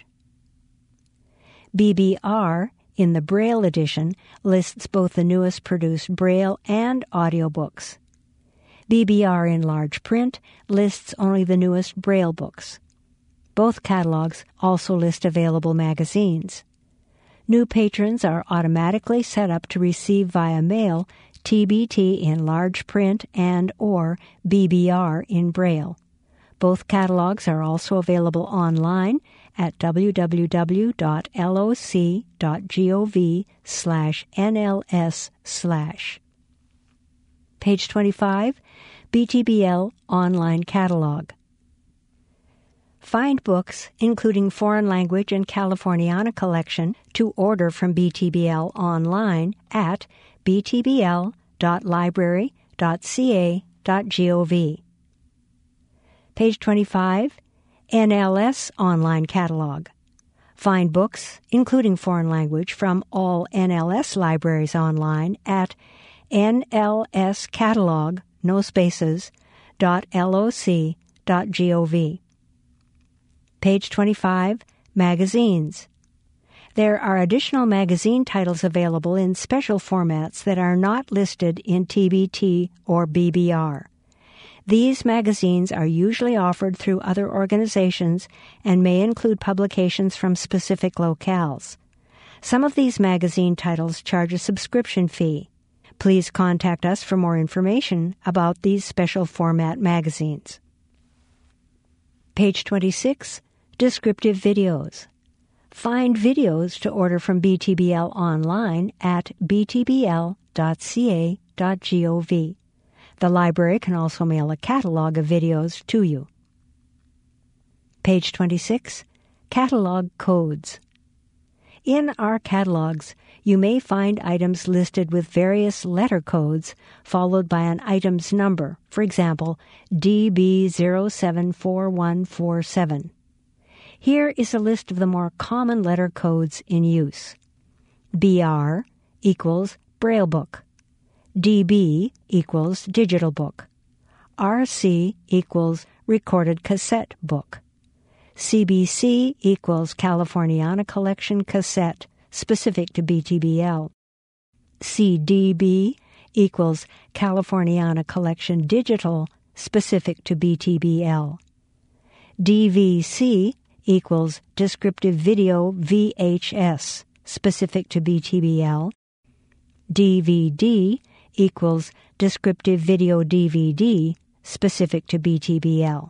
B B R, in the Braille edition, lists both the newest produced Braille and audio books. B B R in large print lists only the newest Braille books. Both catalogs also list available magazines. New patrons are automatically set up to receive via mail T B T in large print and or B B R in Braille. Both catalogs are also available online at w w w dot l o c dot gov slash n l s slash. Page twenty-five, B T B L Online Catalog. Find books, including foreign language and Californiana collection, to order from B T B L online at b t b l dot library dot c a dot gov. Page twenty-five, N L S Online Catalog. Find books, including foreign language, from all N L S libraries online at N L S catalog, no spaces, dot L O C dot gov. Page twenty-five, Magazines. There are additional magazine titles available in special formats that are not listed in T B T or B B R. These magazines are usually offered through other organizations and may include publications from specific locales. Some of these magazine titles charge a subscription fee. Please contact us for more information about these special format magazines. Page twenty-six, Descriptive Videos. Find videos to order from B T B L online at b t b l dot c a dot gov. The library can also mail a catalog of videos to you. Page twenty-six, Catalog Codes. In our catalogs, you may find items listed with various letter codes followed by an item's number, for example, D B zero seven four one four seven. Here is a list of the more common letter codes in use. B R equals Braille book. D B equals digital book. R C equals recorded cassette book. C B C equals Californiana Collection cassette, specific to B T B L. C D B equals Californiana Collection digital, specific to B T B L. D V C equals Descriptive Video V H S, specific to B T B L. D V D equals Descriptive Video D V D, specific to B T B L.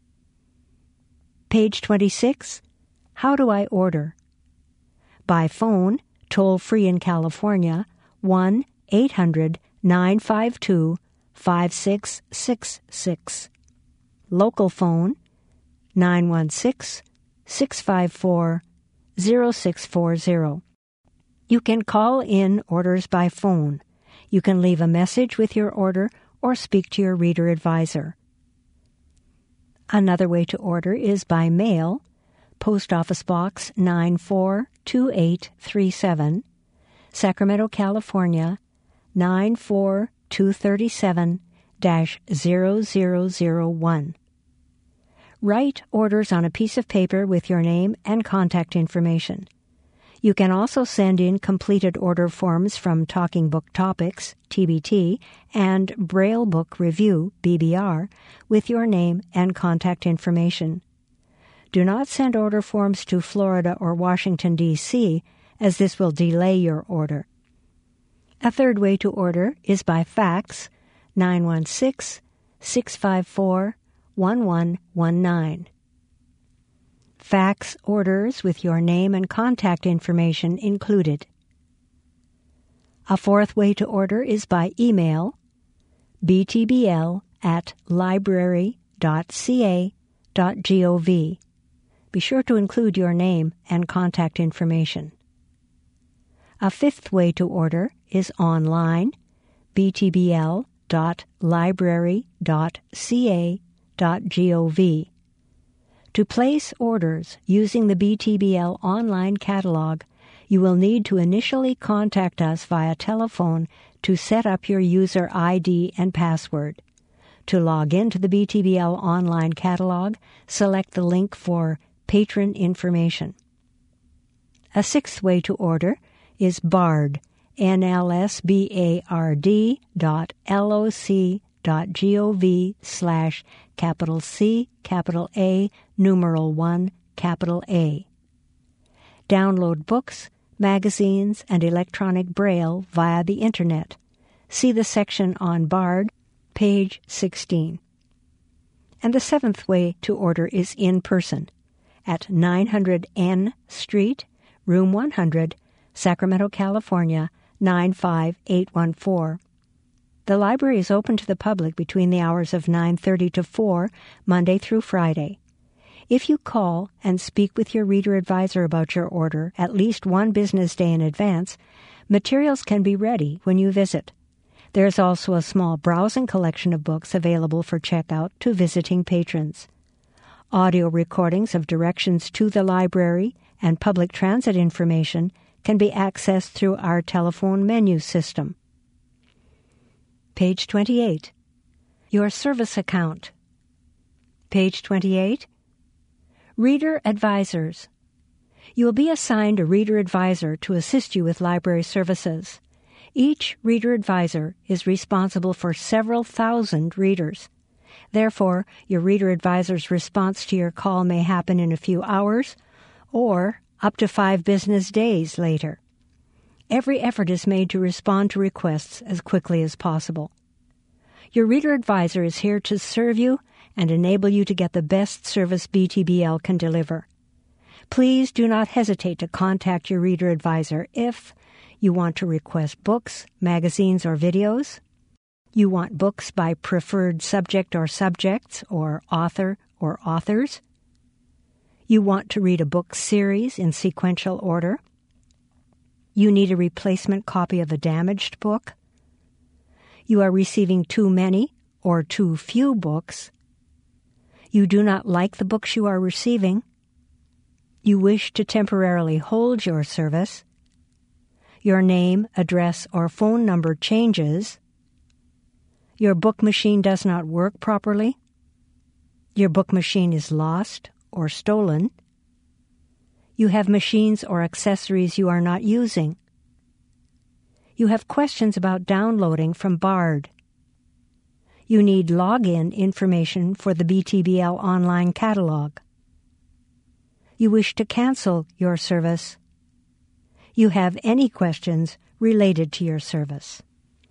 Page twenty-six, How do I order? By phone, toll-free in California, one eight hundred nine five two five six six six. Local phone, nine one six six five four zero six four zero. You can call in orders by phone. You can leave a message with your order or speak to your reader advisor. Another way to order is by mail, Post Office Box nine four two eight three seven, Sacramento, California, nine four two three seven dash zero zero zero one. Write orders on a piece of paper with your name and contact information. You can also send in completed order forms from Talking Book Topics, T B T, and Braille Book Review, B B R, with your name and contact information. Do not send order forms to Florida or Washington, D C, as this will delay your order. A third way to order is by fax, nine one six, six five four, one one one nine. Fax orders with your name and contact information included. A fourth way to order is by email, b t b l at library dot c a dot gov. Be sure to include your name and contact information. A fifth way to order is online, b t b l dot library dot c a dot gov. To place orders using the B T B L online catalog, you will need to initially contact us via telephone to set up your user I D and password. To log into the B T B L online catalog, select the link for Patron Information. A sixth way to order is BARD, N L S B A R D dot L O C dot gov slash capital C, capital A, numeral one, capital A. Download books, magazines, and electronic braille via the Internet. See the section on BARD, page sixteen. And the seventh way to order is in person at nine hundred N Street, Room one hundred, Sacramento, California, nine five eight one four. The library is open to the public between the hours of nine thirty to four, Monday through Friday. If you call and speak with your reader advisor about your order at least one business day in advance, materials can be ready when you visit. There is also a small browsing collection of books available for checkout to visiting patrons. Audio recordings of directions to the library and public transit information can be accessed through our telephone menu system. Page twenty-eight. Your service account. Page twenty-eight. Reader advisors. You will be assigned a reader advisor to assist you with library services. Each reader advisor is responsible for several thousand readers. Therefore, your reader advisor's response to your call may happen in a few hours or up to five business days later. Every effort is made to respond to requests as quickly as possible. Your reader advisor is here to serve you and enable you to get the best service B T B L can deliver. Please do not hesitate to contact your reader advisor if you want to request books, magazines, or videos. You want books by preferred subject or subjects or author or authors. You want to read a book series in sequential order. You need a replacement copy of a damaged book. You are receiving too many or too few books. You do not like the books you are receiving. You wish to temporarily hold your service. Your name, address, or phone number changes. Your book machine does not work properly. Your book machine is lost or stolen. You have machines or accessories you are not using. You have questions about downloading from BARD. You need login information for the B T B L online catalog. You wish to cancel your service. You have any questions related to your service.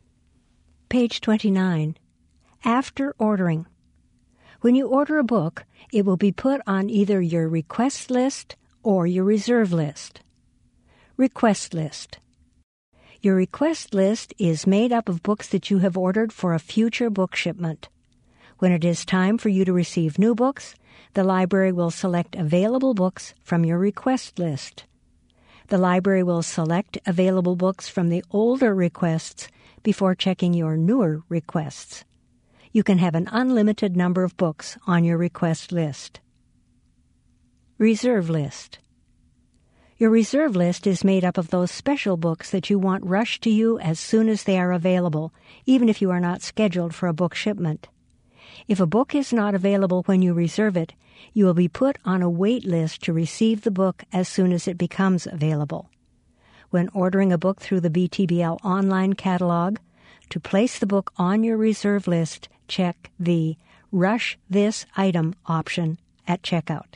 Page twenty-nine. After ordering. When you order a book, it will be put on either your request list or your reserve list. Request list. Your request list is made up of books that you have ordered for a future book shipment. When it is time for you to receive new books, the library will select available books from your request list. The library will select available books from the older requests before checking your newer requests. You can have an unlimited number of books on your request list. Reserve list. Your reserve list is made up of those special books that you want rushed to you as soon as they are available, even if you are not scheduled for a book shipment. If a book is not available when you reserve it, you will be put on a wait list to receive the book as soon as it becomes available. When ordering a book through the B T B L online catalog, to place the book on your reserve list, check the Rush This Item option at checkout.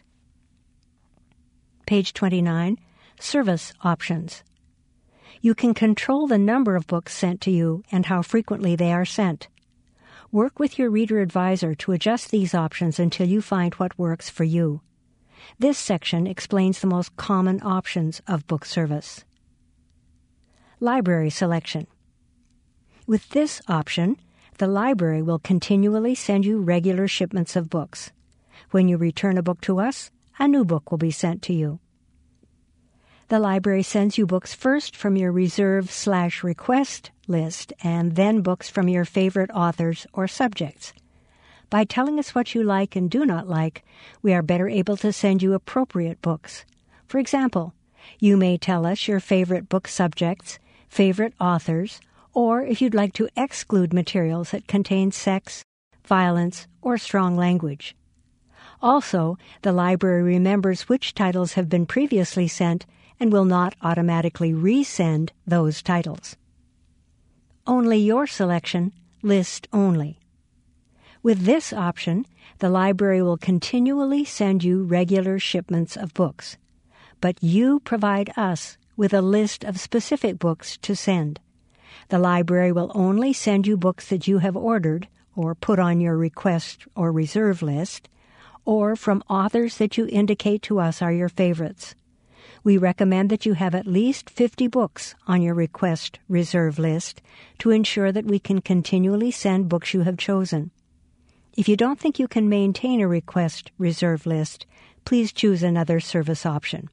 Page twenty-nine, Service Options. You can control the number of books sent to you and how frequently they are sent. Work with your reader advisor to adjust these options until you find what works for you. This section explains the most common options of book service. Library selection. With this option, the library will continually send you regular shipments of books. When you return a book to us, a new book will be sent to you. The library sends you books first from your reserve slash request list and then books from your favorite authors or subjects. By telling us what you like and do not like, we are better able to send you appropriate books. For example, you may tell us your favorite book subjects, favorite authors, or if you'd like to exclude materials that contain sex, violence, or strong language. Also, the library remembers which titles have been previously sent and will not automatically resend those titles. Only your selection, list only. With this option, the library will continually send you regular shipments of books, but you provide us with a list of specific books to send. The library will only send you books that you have ordered or put on your request or reserve list, or from authors that you indicate to us are your favorites. We recommend that you have at least fifty books on your request reserve list to ensure that we can continually send books you have chosen. If you don't think you can maintain a request reserve list, please choose another service option.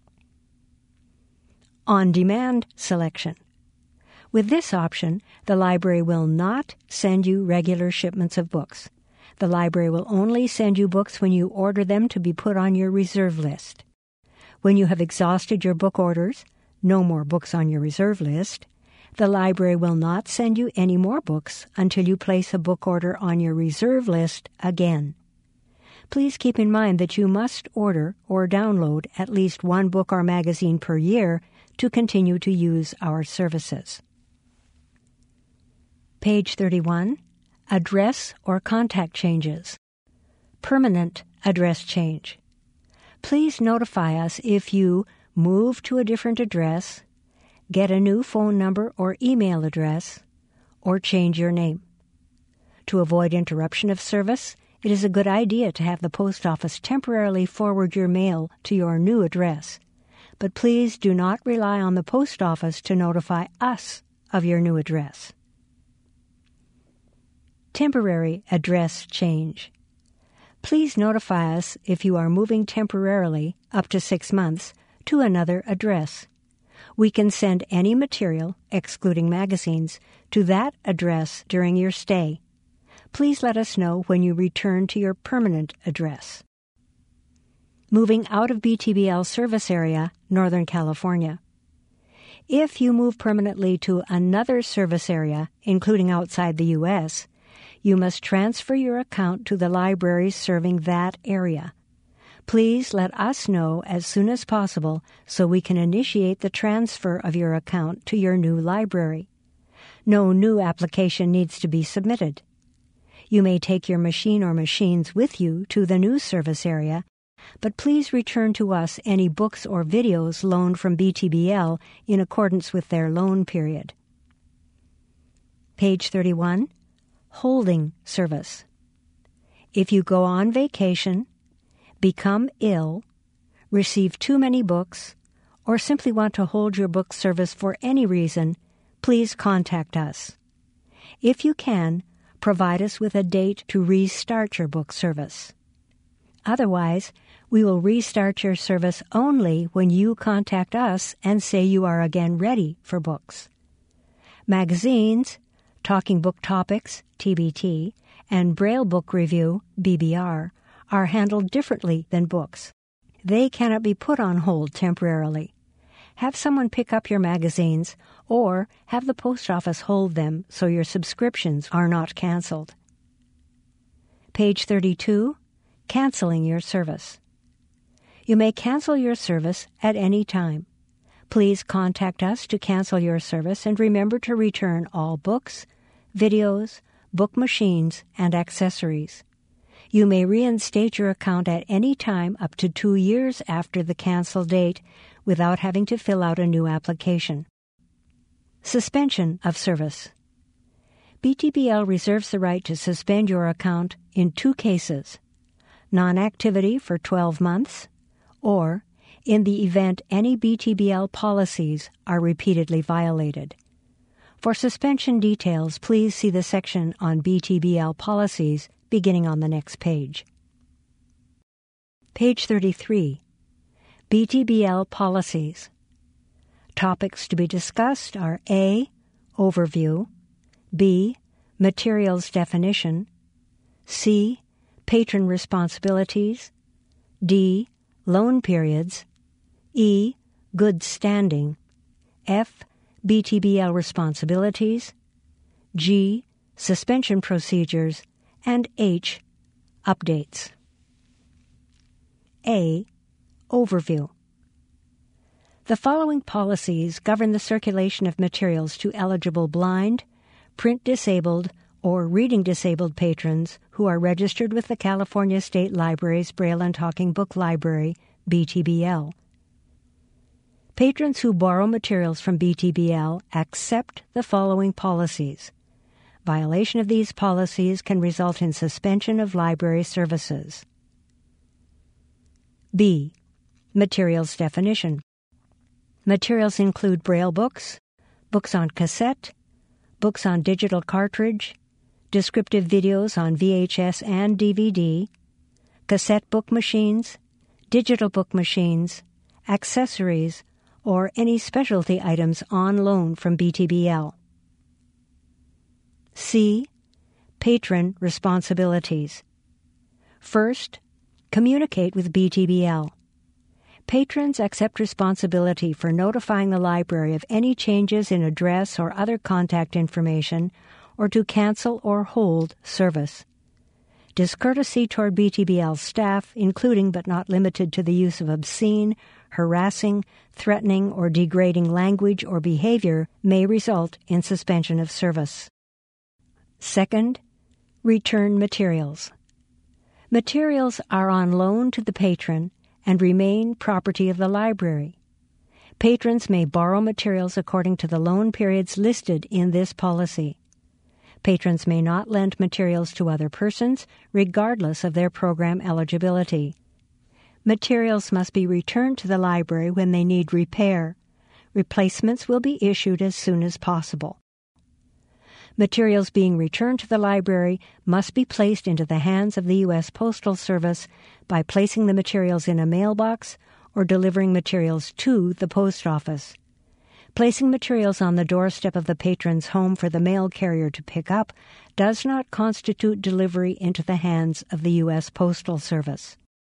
On-demand selection. With this option, the library will not send you regular shipments of books. The library will only send you books when you order them to be put on your reserve list. When you have exhausted your book orders, no more books on your reserve list, the library will not send you any more books until you place a book order on your reserve list again. Please keep in mind that you must order or download at least one book or magazine per year to continue to use our services. Page thirty-one, Address or Contact Changes. Permanent address change. Please notify us if you move to a different address, get a new phone number or email address, or change your name. To avoid interruption of service, it is a good idea to have the post office temporarily forward your mail to your new address. But please do not rely on the post office to notify us of your new address. Temporary address change. Please notify us if you are moving temporarily, up to six months, to another address. We can send any material, excluding magazines, to that address during your stay. Please let us know when you return to your permanent address. Moving out of B T B L service area, Northern California. If you move permanently to another service area, including outside the U S, you must transfer your account to the library serving that area. Please let us know as soon as possible so we can initiate the transfer of your account to your new library. No new application needs to be submitted. You may take your machine or machines with you to the new service area, but please return to us any books or videos loaned from B T B L in accordance with their loan period. Page thirty-one. Holding service. If you go on vacation, become ill, receive too many books, or simply want to hold your book service for any reason, please contact us. If you can, provide us with a date to restart your book service. Otherwise, we will restart your service only when you contact us and say you are again ready for books. Magazines, Talking Book Topics, T B T, and Braille Book Review, B B R, are handled differently than books. They cannot be put on hold temporarily. Have someone pick up your magazines, or have the post office hold them so your subscriptions are not canceled. Page thirty-two. Canceling your service. You may cancel your service at any time. Please contact us to cancel your service and remember to return all books, videos, book machines, and accessories. You may reinstate your account at any time up to two years after the cancel date without having to fill out a new application. Suspension of service. B T B L reserves the right to suspend your account in two cases: non-activity for twelve months, or in the event any B T B L policies are repeatedly violated. For suspension details, please see the section on B T B L policies beginning on the next page. Page thirty-three. B T B L policies. Topics to be discussed are A. Overview, B. Materials definition, C. Patron responsibilities, D. Loan periods, E. Good standing, F. B T B L responsibilities, G. Suspension procedures, and H. Updates. A. Overview. The following policies govern the circulation of materials to eligible blind, print-disabled, or reading-disabled patrons who are registered with the California State Library's Braille and Talking Book Library, B T B L. Patrons who borrow materials from B T B L accept the following policies. Violation of these policies can result in suspension of library services. B. Materials definition. Materials include Braille books, books on cassette, books on digital cartridge, descriptive videos on V H S and D V D, cassette book machines, digital book machines, accessories, or any specialty items on loan from B T B L. C. Patron responsibilities. First, communicate with B T B L. Patrons accept responsibility for notifying the library of any changes in address or other contact information, or to cancel or hold service. Discourtesy toward B T B L staff, including but not limited to the use of obscene, harassing, threatening, or degrading language or behavior, may result in suspension of service. Second, return materials. Materials are on loan to the patron and remain property of the library. Patrons may borrow materials according to the loan periods listed in this policy. Patrons may not lend materials to other persons, regardless of their program eligibility. Materials must be returned to the library when they need repair. Replacements will be issued as soon as possible. Materials being returned to the library must be placed into the hands of the U S Postal Service by placing the materials in a mailbox or delivering materials to the post office. Placing materials on the doorstep of the patron's home for the mail carrier to pick up does not constitute delivery into the hands of the U S Postal Service.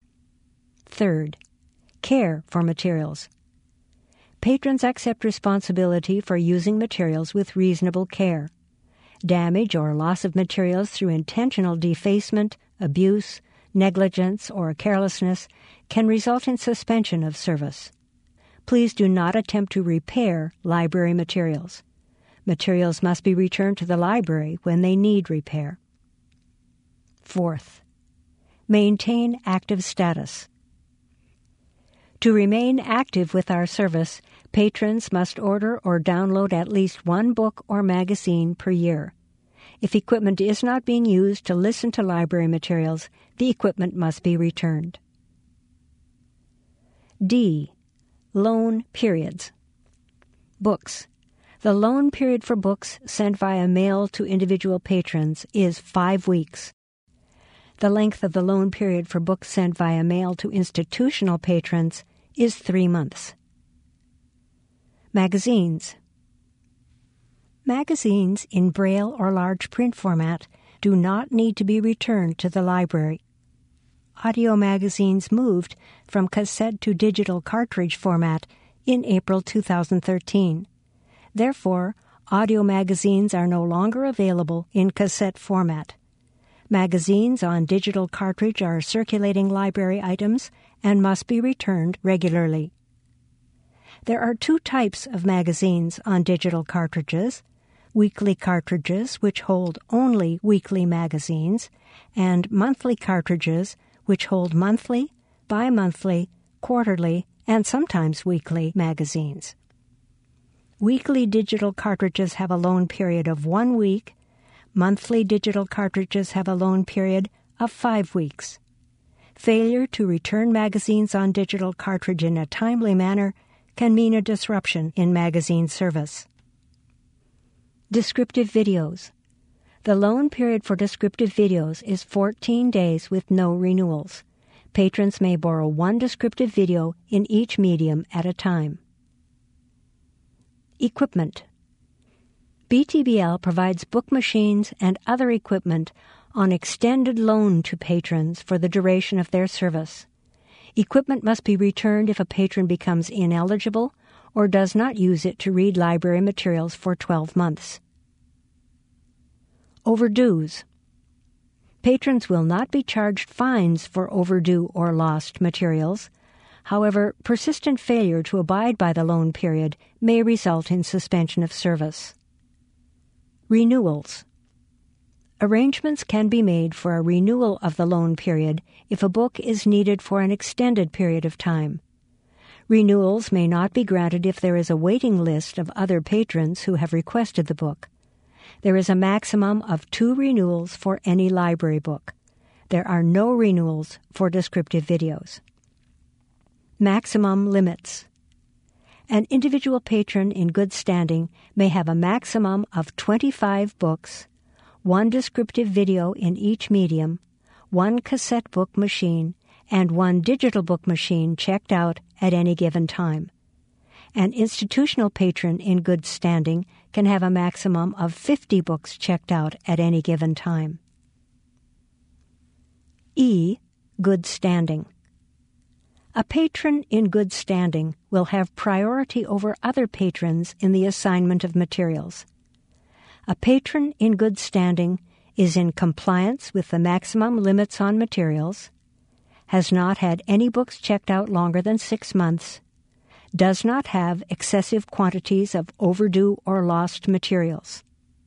Third, care for materials. Patrons accept responsibility for using materials with reasonable care. Damage or loss of materials through intentional defacement, abuse, negligence, or carelessness can result in suspension of service. Please do not attempt to repair library materials. Materials must be returned to the library when they need repair. Fourth, maintain active status. To remain active with our service, patrons must order or download at least one book or magazine per year. If equipment is not being used to listen to library materials, the equipment must be returned. D. Loan periods. Books. The loan period for books sent via mail to individual patrons is five weeks. The length of the loan period for books sent via mail to institutional patrons is three months. Magazines. Magazines in Braille or large print format do not need to be returned to the library. Audio magazines moved from cassette to digital cartridge format in April two thousand thirteen. Therefore, audio magazines are no longer available in cassette format. Magazines on digital cartridge are circulating library items and must be returned regularly. There are two types of magazines on digital cartridges: weekly cartridges, which hold only weekly magazines, and monthly cartridges, which hold monthly, bi-monthly, quarterly, and sometimes weekly magazines. Weekly digital cartridges have a loan period of one week. Monthly digital cartridges have a loan period of five weeks. Failure to return magazines on digital cartridge in a timely manner can mean a disruption in magazine service. Descriptive videos. The loan period for descriptive videos is fourteen days with no renewals. Patrons may borrow one descriptive video in each medium at a time. Equipment. B T B L provides book machines and other equipment on extended loan to patrons for the duration of their service. Equipment must be returned if a patron becomes ineligible or does not use it to read library materials for twelve months. Overdues. Patrons will not be charged fines for overdue or lost materials. However, persistent failure to abide by the loan period may result in suspension of service. Renewals. Arrangements can be made for a renewal of the loan period if a book is needed for an extended period of time. Renewals may not be granted if there is a waiting list of other patrons who have requested the book. There is a maximum of two renewals for any library book. There are no renewals for descriptive videos. Maximum limits. An individual patron in good standing may have a maximum of twenty-five books, one descriptive video in each medium, one cassette book machine, and one digital book machine checked out at any given time. An institutional patron in good standing can have a maximum of fifty books checked out at any given time. E. Good standing. A patron in good standing will have priority over other patrons in the assignment of materials. A patron in good standing is in compliance with the maximum limits on materials, has not had any books checked out longer than six months, does not have excessive quantities of overdue or lost materials.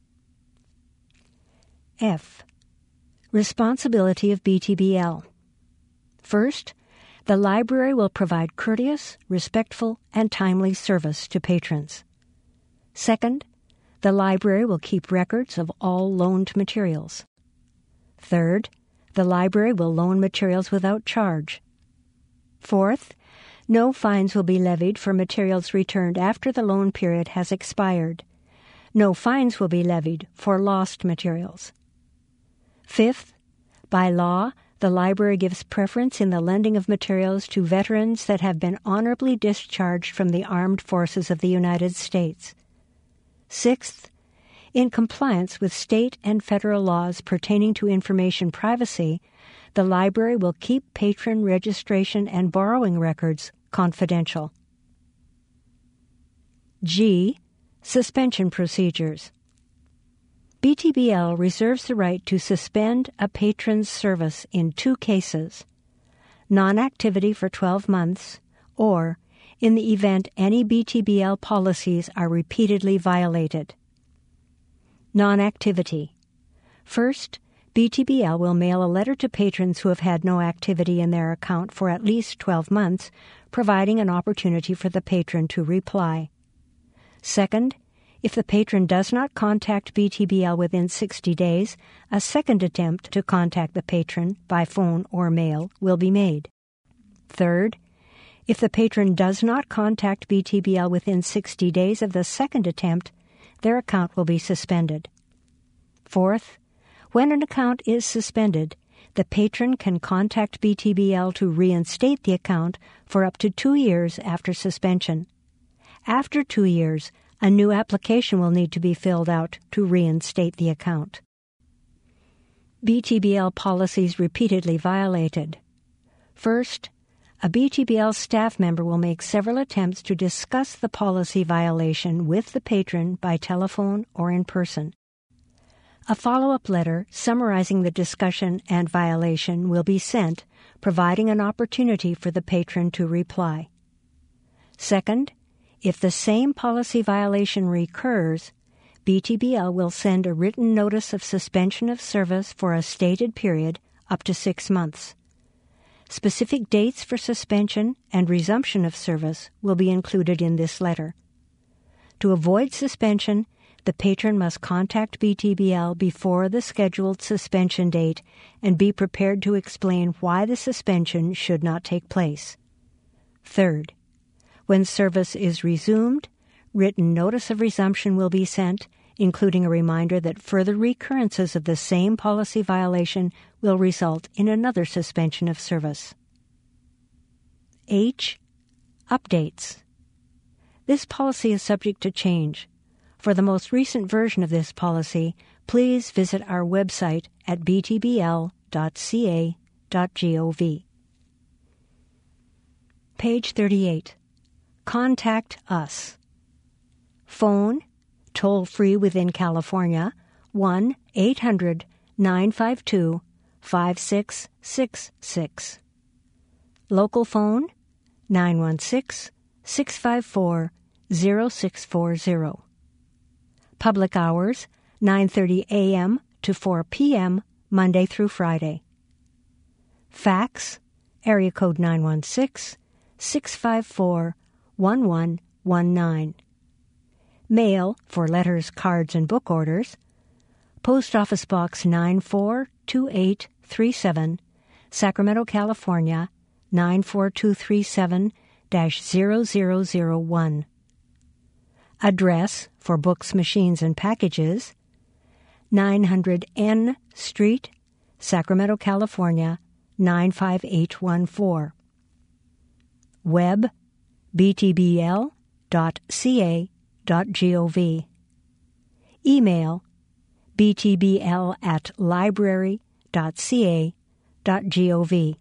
F. Responsibility of B T B L. First, the library will provide courteous, respectful, and timely service to patrons. Second, the library will keep records of all loaned materials. Third, the library will loan materials without charge. Fourth, no fines will be levied for materials returned after the loan period has expired. No fines will be levied for lost materials. Fifth, by law, the library gives preference in the lending of materials to veterans that have been honorably discharged from the armed forces of the United States. Sixth, in compliance with state and federal laws pertaining to information privacy, the library will keep patron registration and borrowing records confidential. G. Suspension procedures. B T B L reserves the right to suspend a patron's service in two cases: non-activity for twelve months, or in the event any B T B L policies are repeatedly violated. Non-activity. First, B T B L will mail a letter to patrons who have had no activity in their account for at least twelve months, providing an opportunity for the patron to reply. Second, if the patron does not contact B T B L within sixty days, a second attempt to contact the patron by phone or mail will be made. Third, if the patron does not contact B T B L within sixty days of the second attempt, their account will be suspended. Fourth, when an account is suspended, the patron can contact B T B L to reinstate the account for up to two years after suspension. After two years, a new application will need to be filled out to reinstate the account. B T B L policies repeatedly violated. First, a B T B L staff member will make several attempts to discuss the policy violation with the patron by telephone or in person. A follow-up letter summarizing the discussion and violation will be sent, providing an opportunity for the patron to reply. Second, If the same policy violation recurs, B T B L will send a written notice of suspension of service for a stated period up to six months. Specific dates for suspension and resumption of service will be included in this letter. To avoid suspension, the patron must contact B T B L before the scheduled suspension date and be prepared to explain why the suspension should not take place. Third, when service is resumed, written notice of resumption will be sent, including a reminder that further recurrences of the same policy violation will result in another suspension of service. H. Updates. This policy is subject to change. For the most recent version of this policy, please visit our website at b t b l dot c a dot gov. Page thirty-eight. Contact us. Phone, toll-free within California, one eight hundred nine five two five six six six. Local phone, nine one six six five four zero six four zero. Public hours, nine thirty a.m. to four p.m. Monday through Friday. Fax, area code nine one six six five four one one one nine. Mail for letters, cards, and book orders. Post Office Box nine four two eight three seven, Sacramento, California, nine four two three seven dash zero zero zero one. Address for books, machines, and packages, nine hundred N Street, Sacramento, California, nine five eight one four. Web, b t b l dot c a dot gov. Email, b t b l at library dot c a dot gov.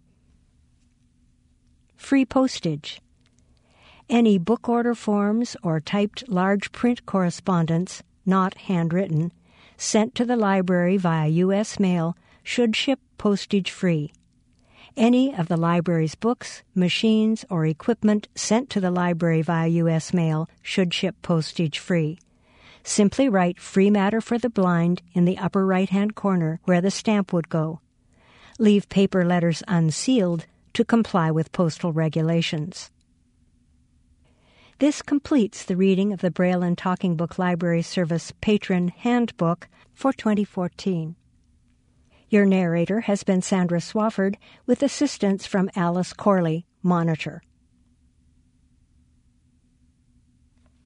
Free postage. Any book order forms or typed large print correspondence, not handwritten, sent to the library via U S mail should ship postage free. Any of the library's books, machines, or equipment sent to the library via U S mail should ship postage free. Simply write "Free Matter for the Blind" in the upper right-hand corner where the stamp would go. Leave paper letters unsealed to comply with postal regulations. This completes the reading of the Braille and Talking Book Library Service Patron Handbook for twenty fourteen. Your narrator has been Sandra Swafford, with assistance from Alice Corley, Monitor.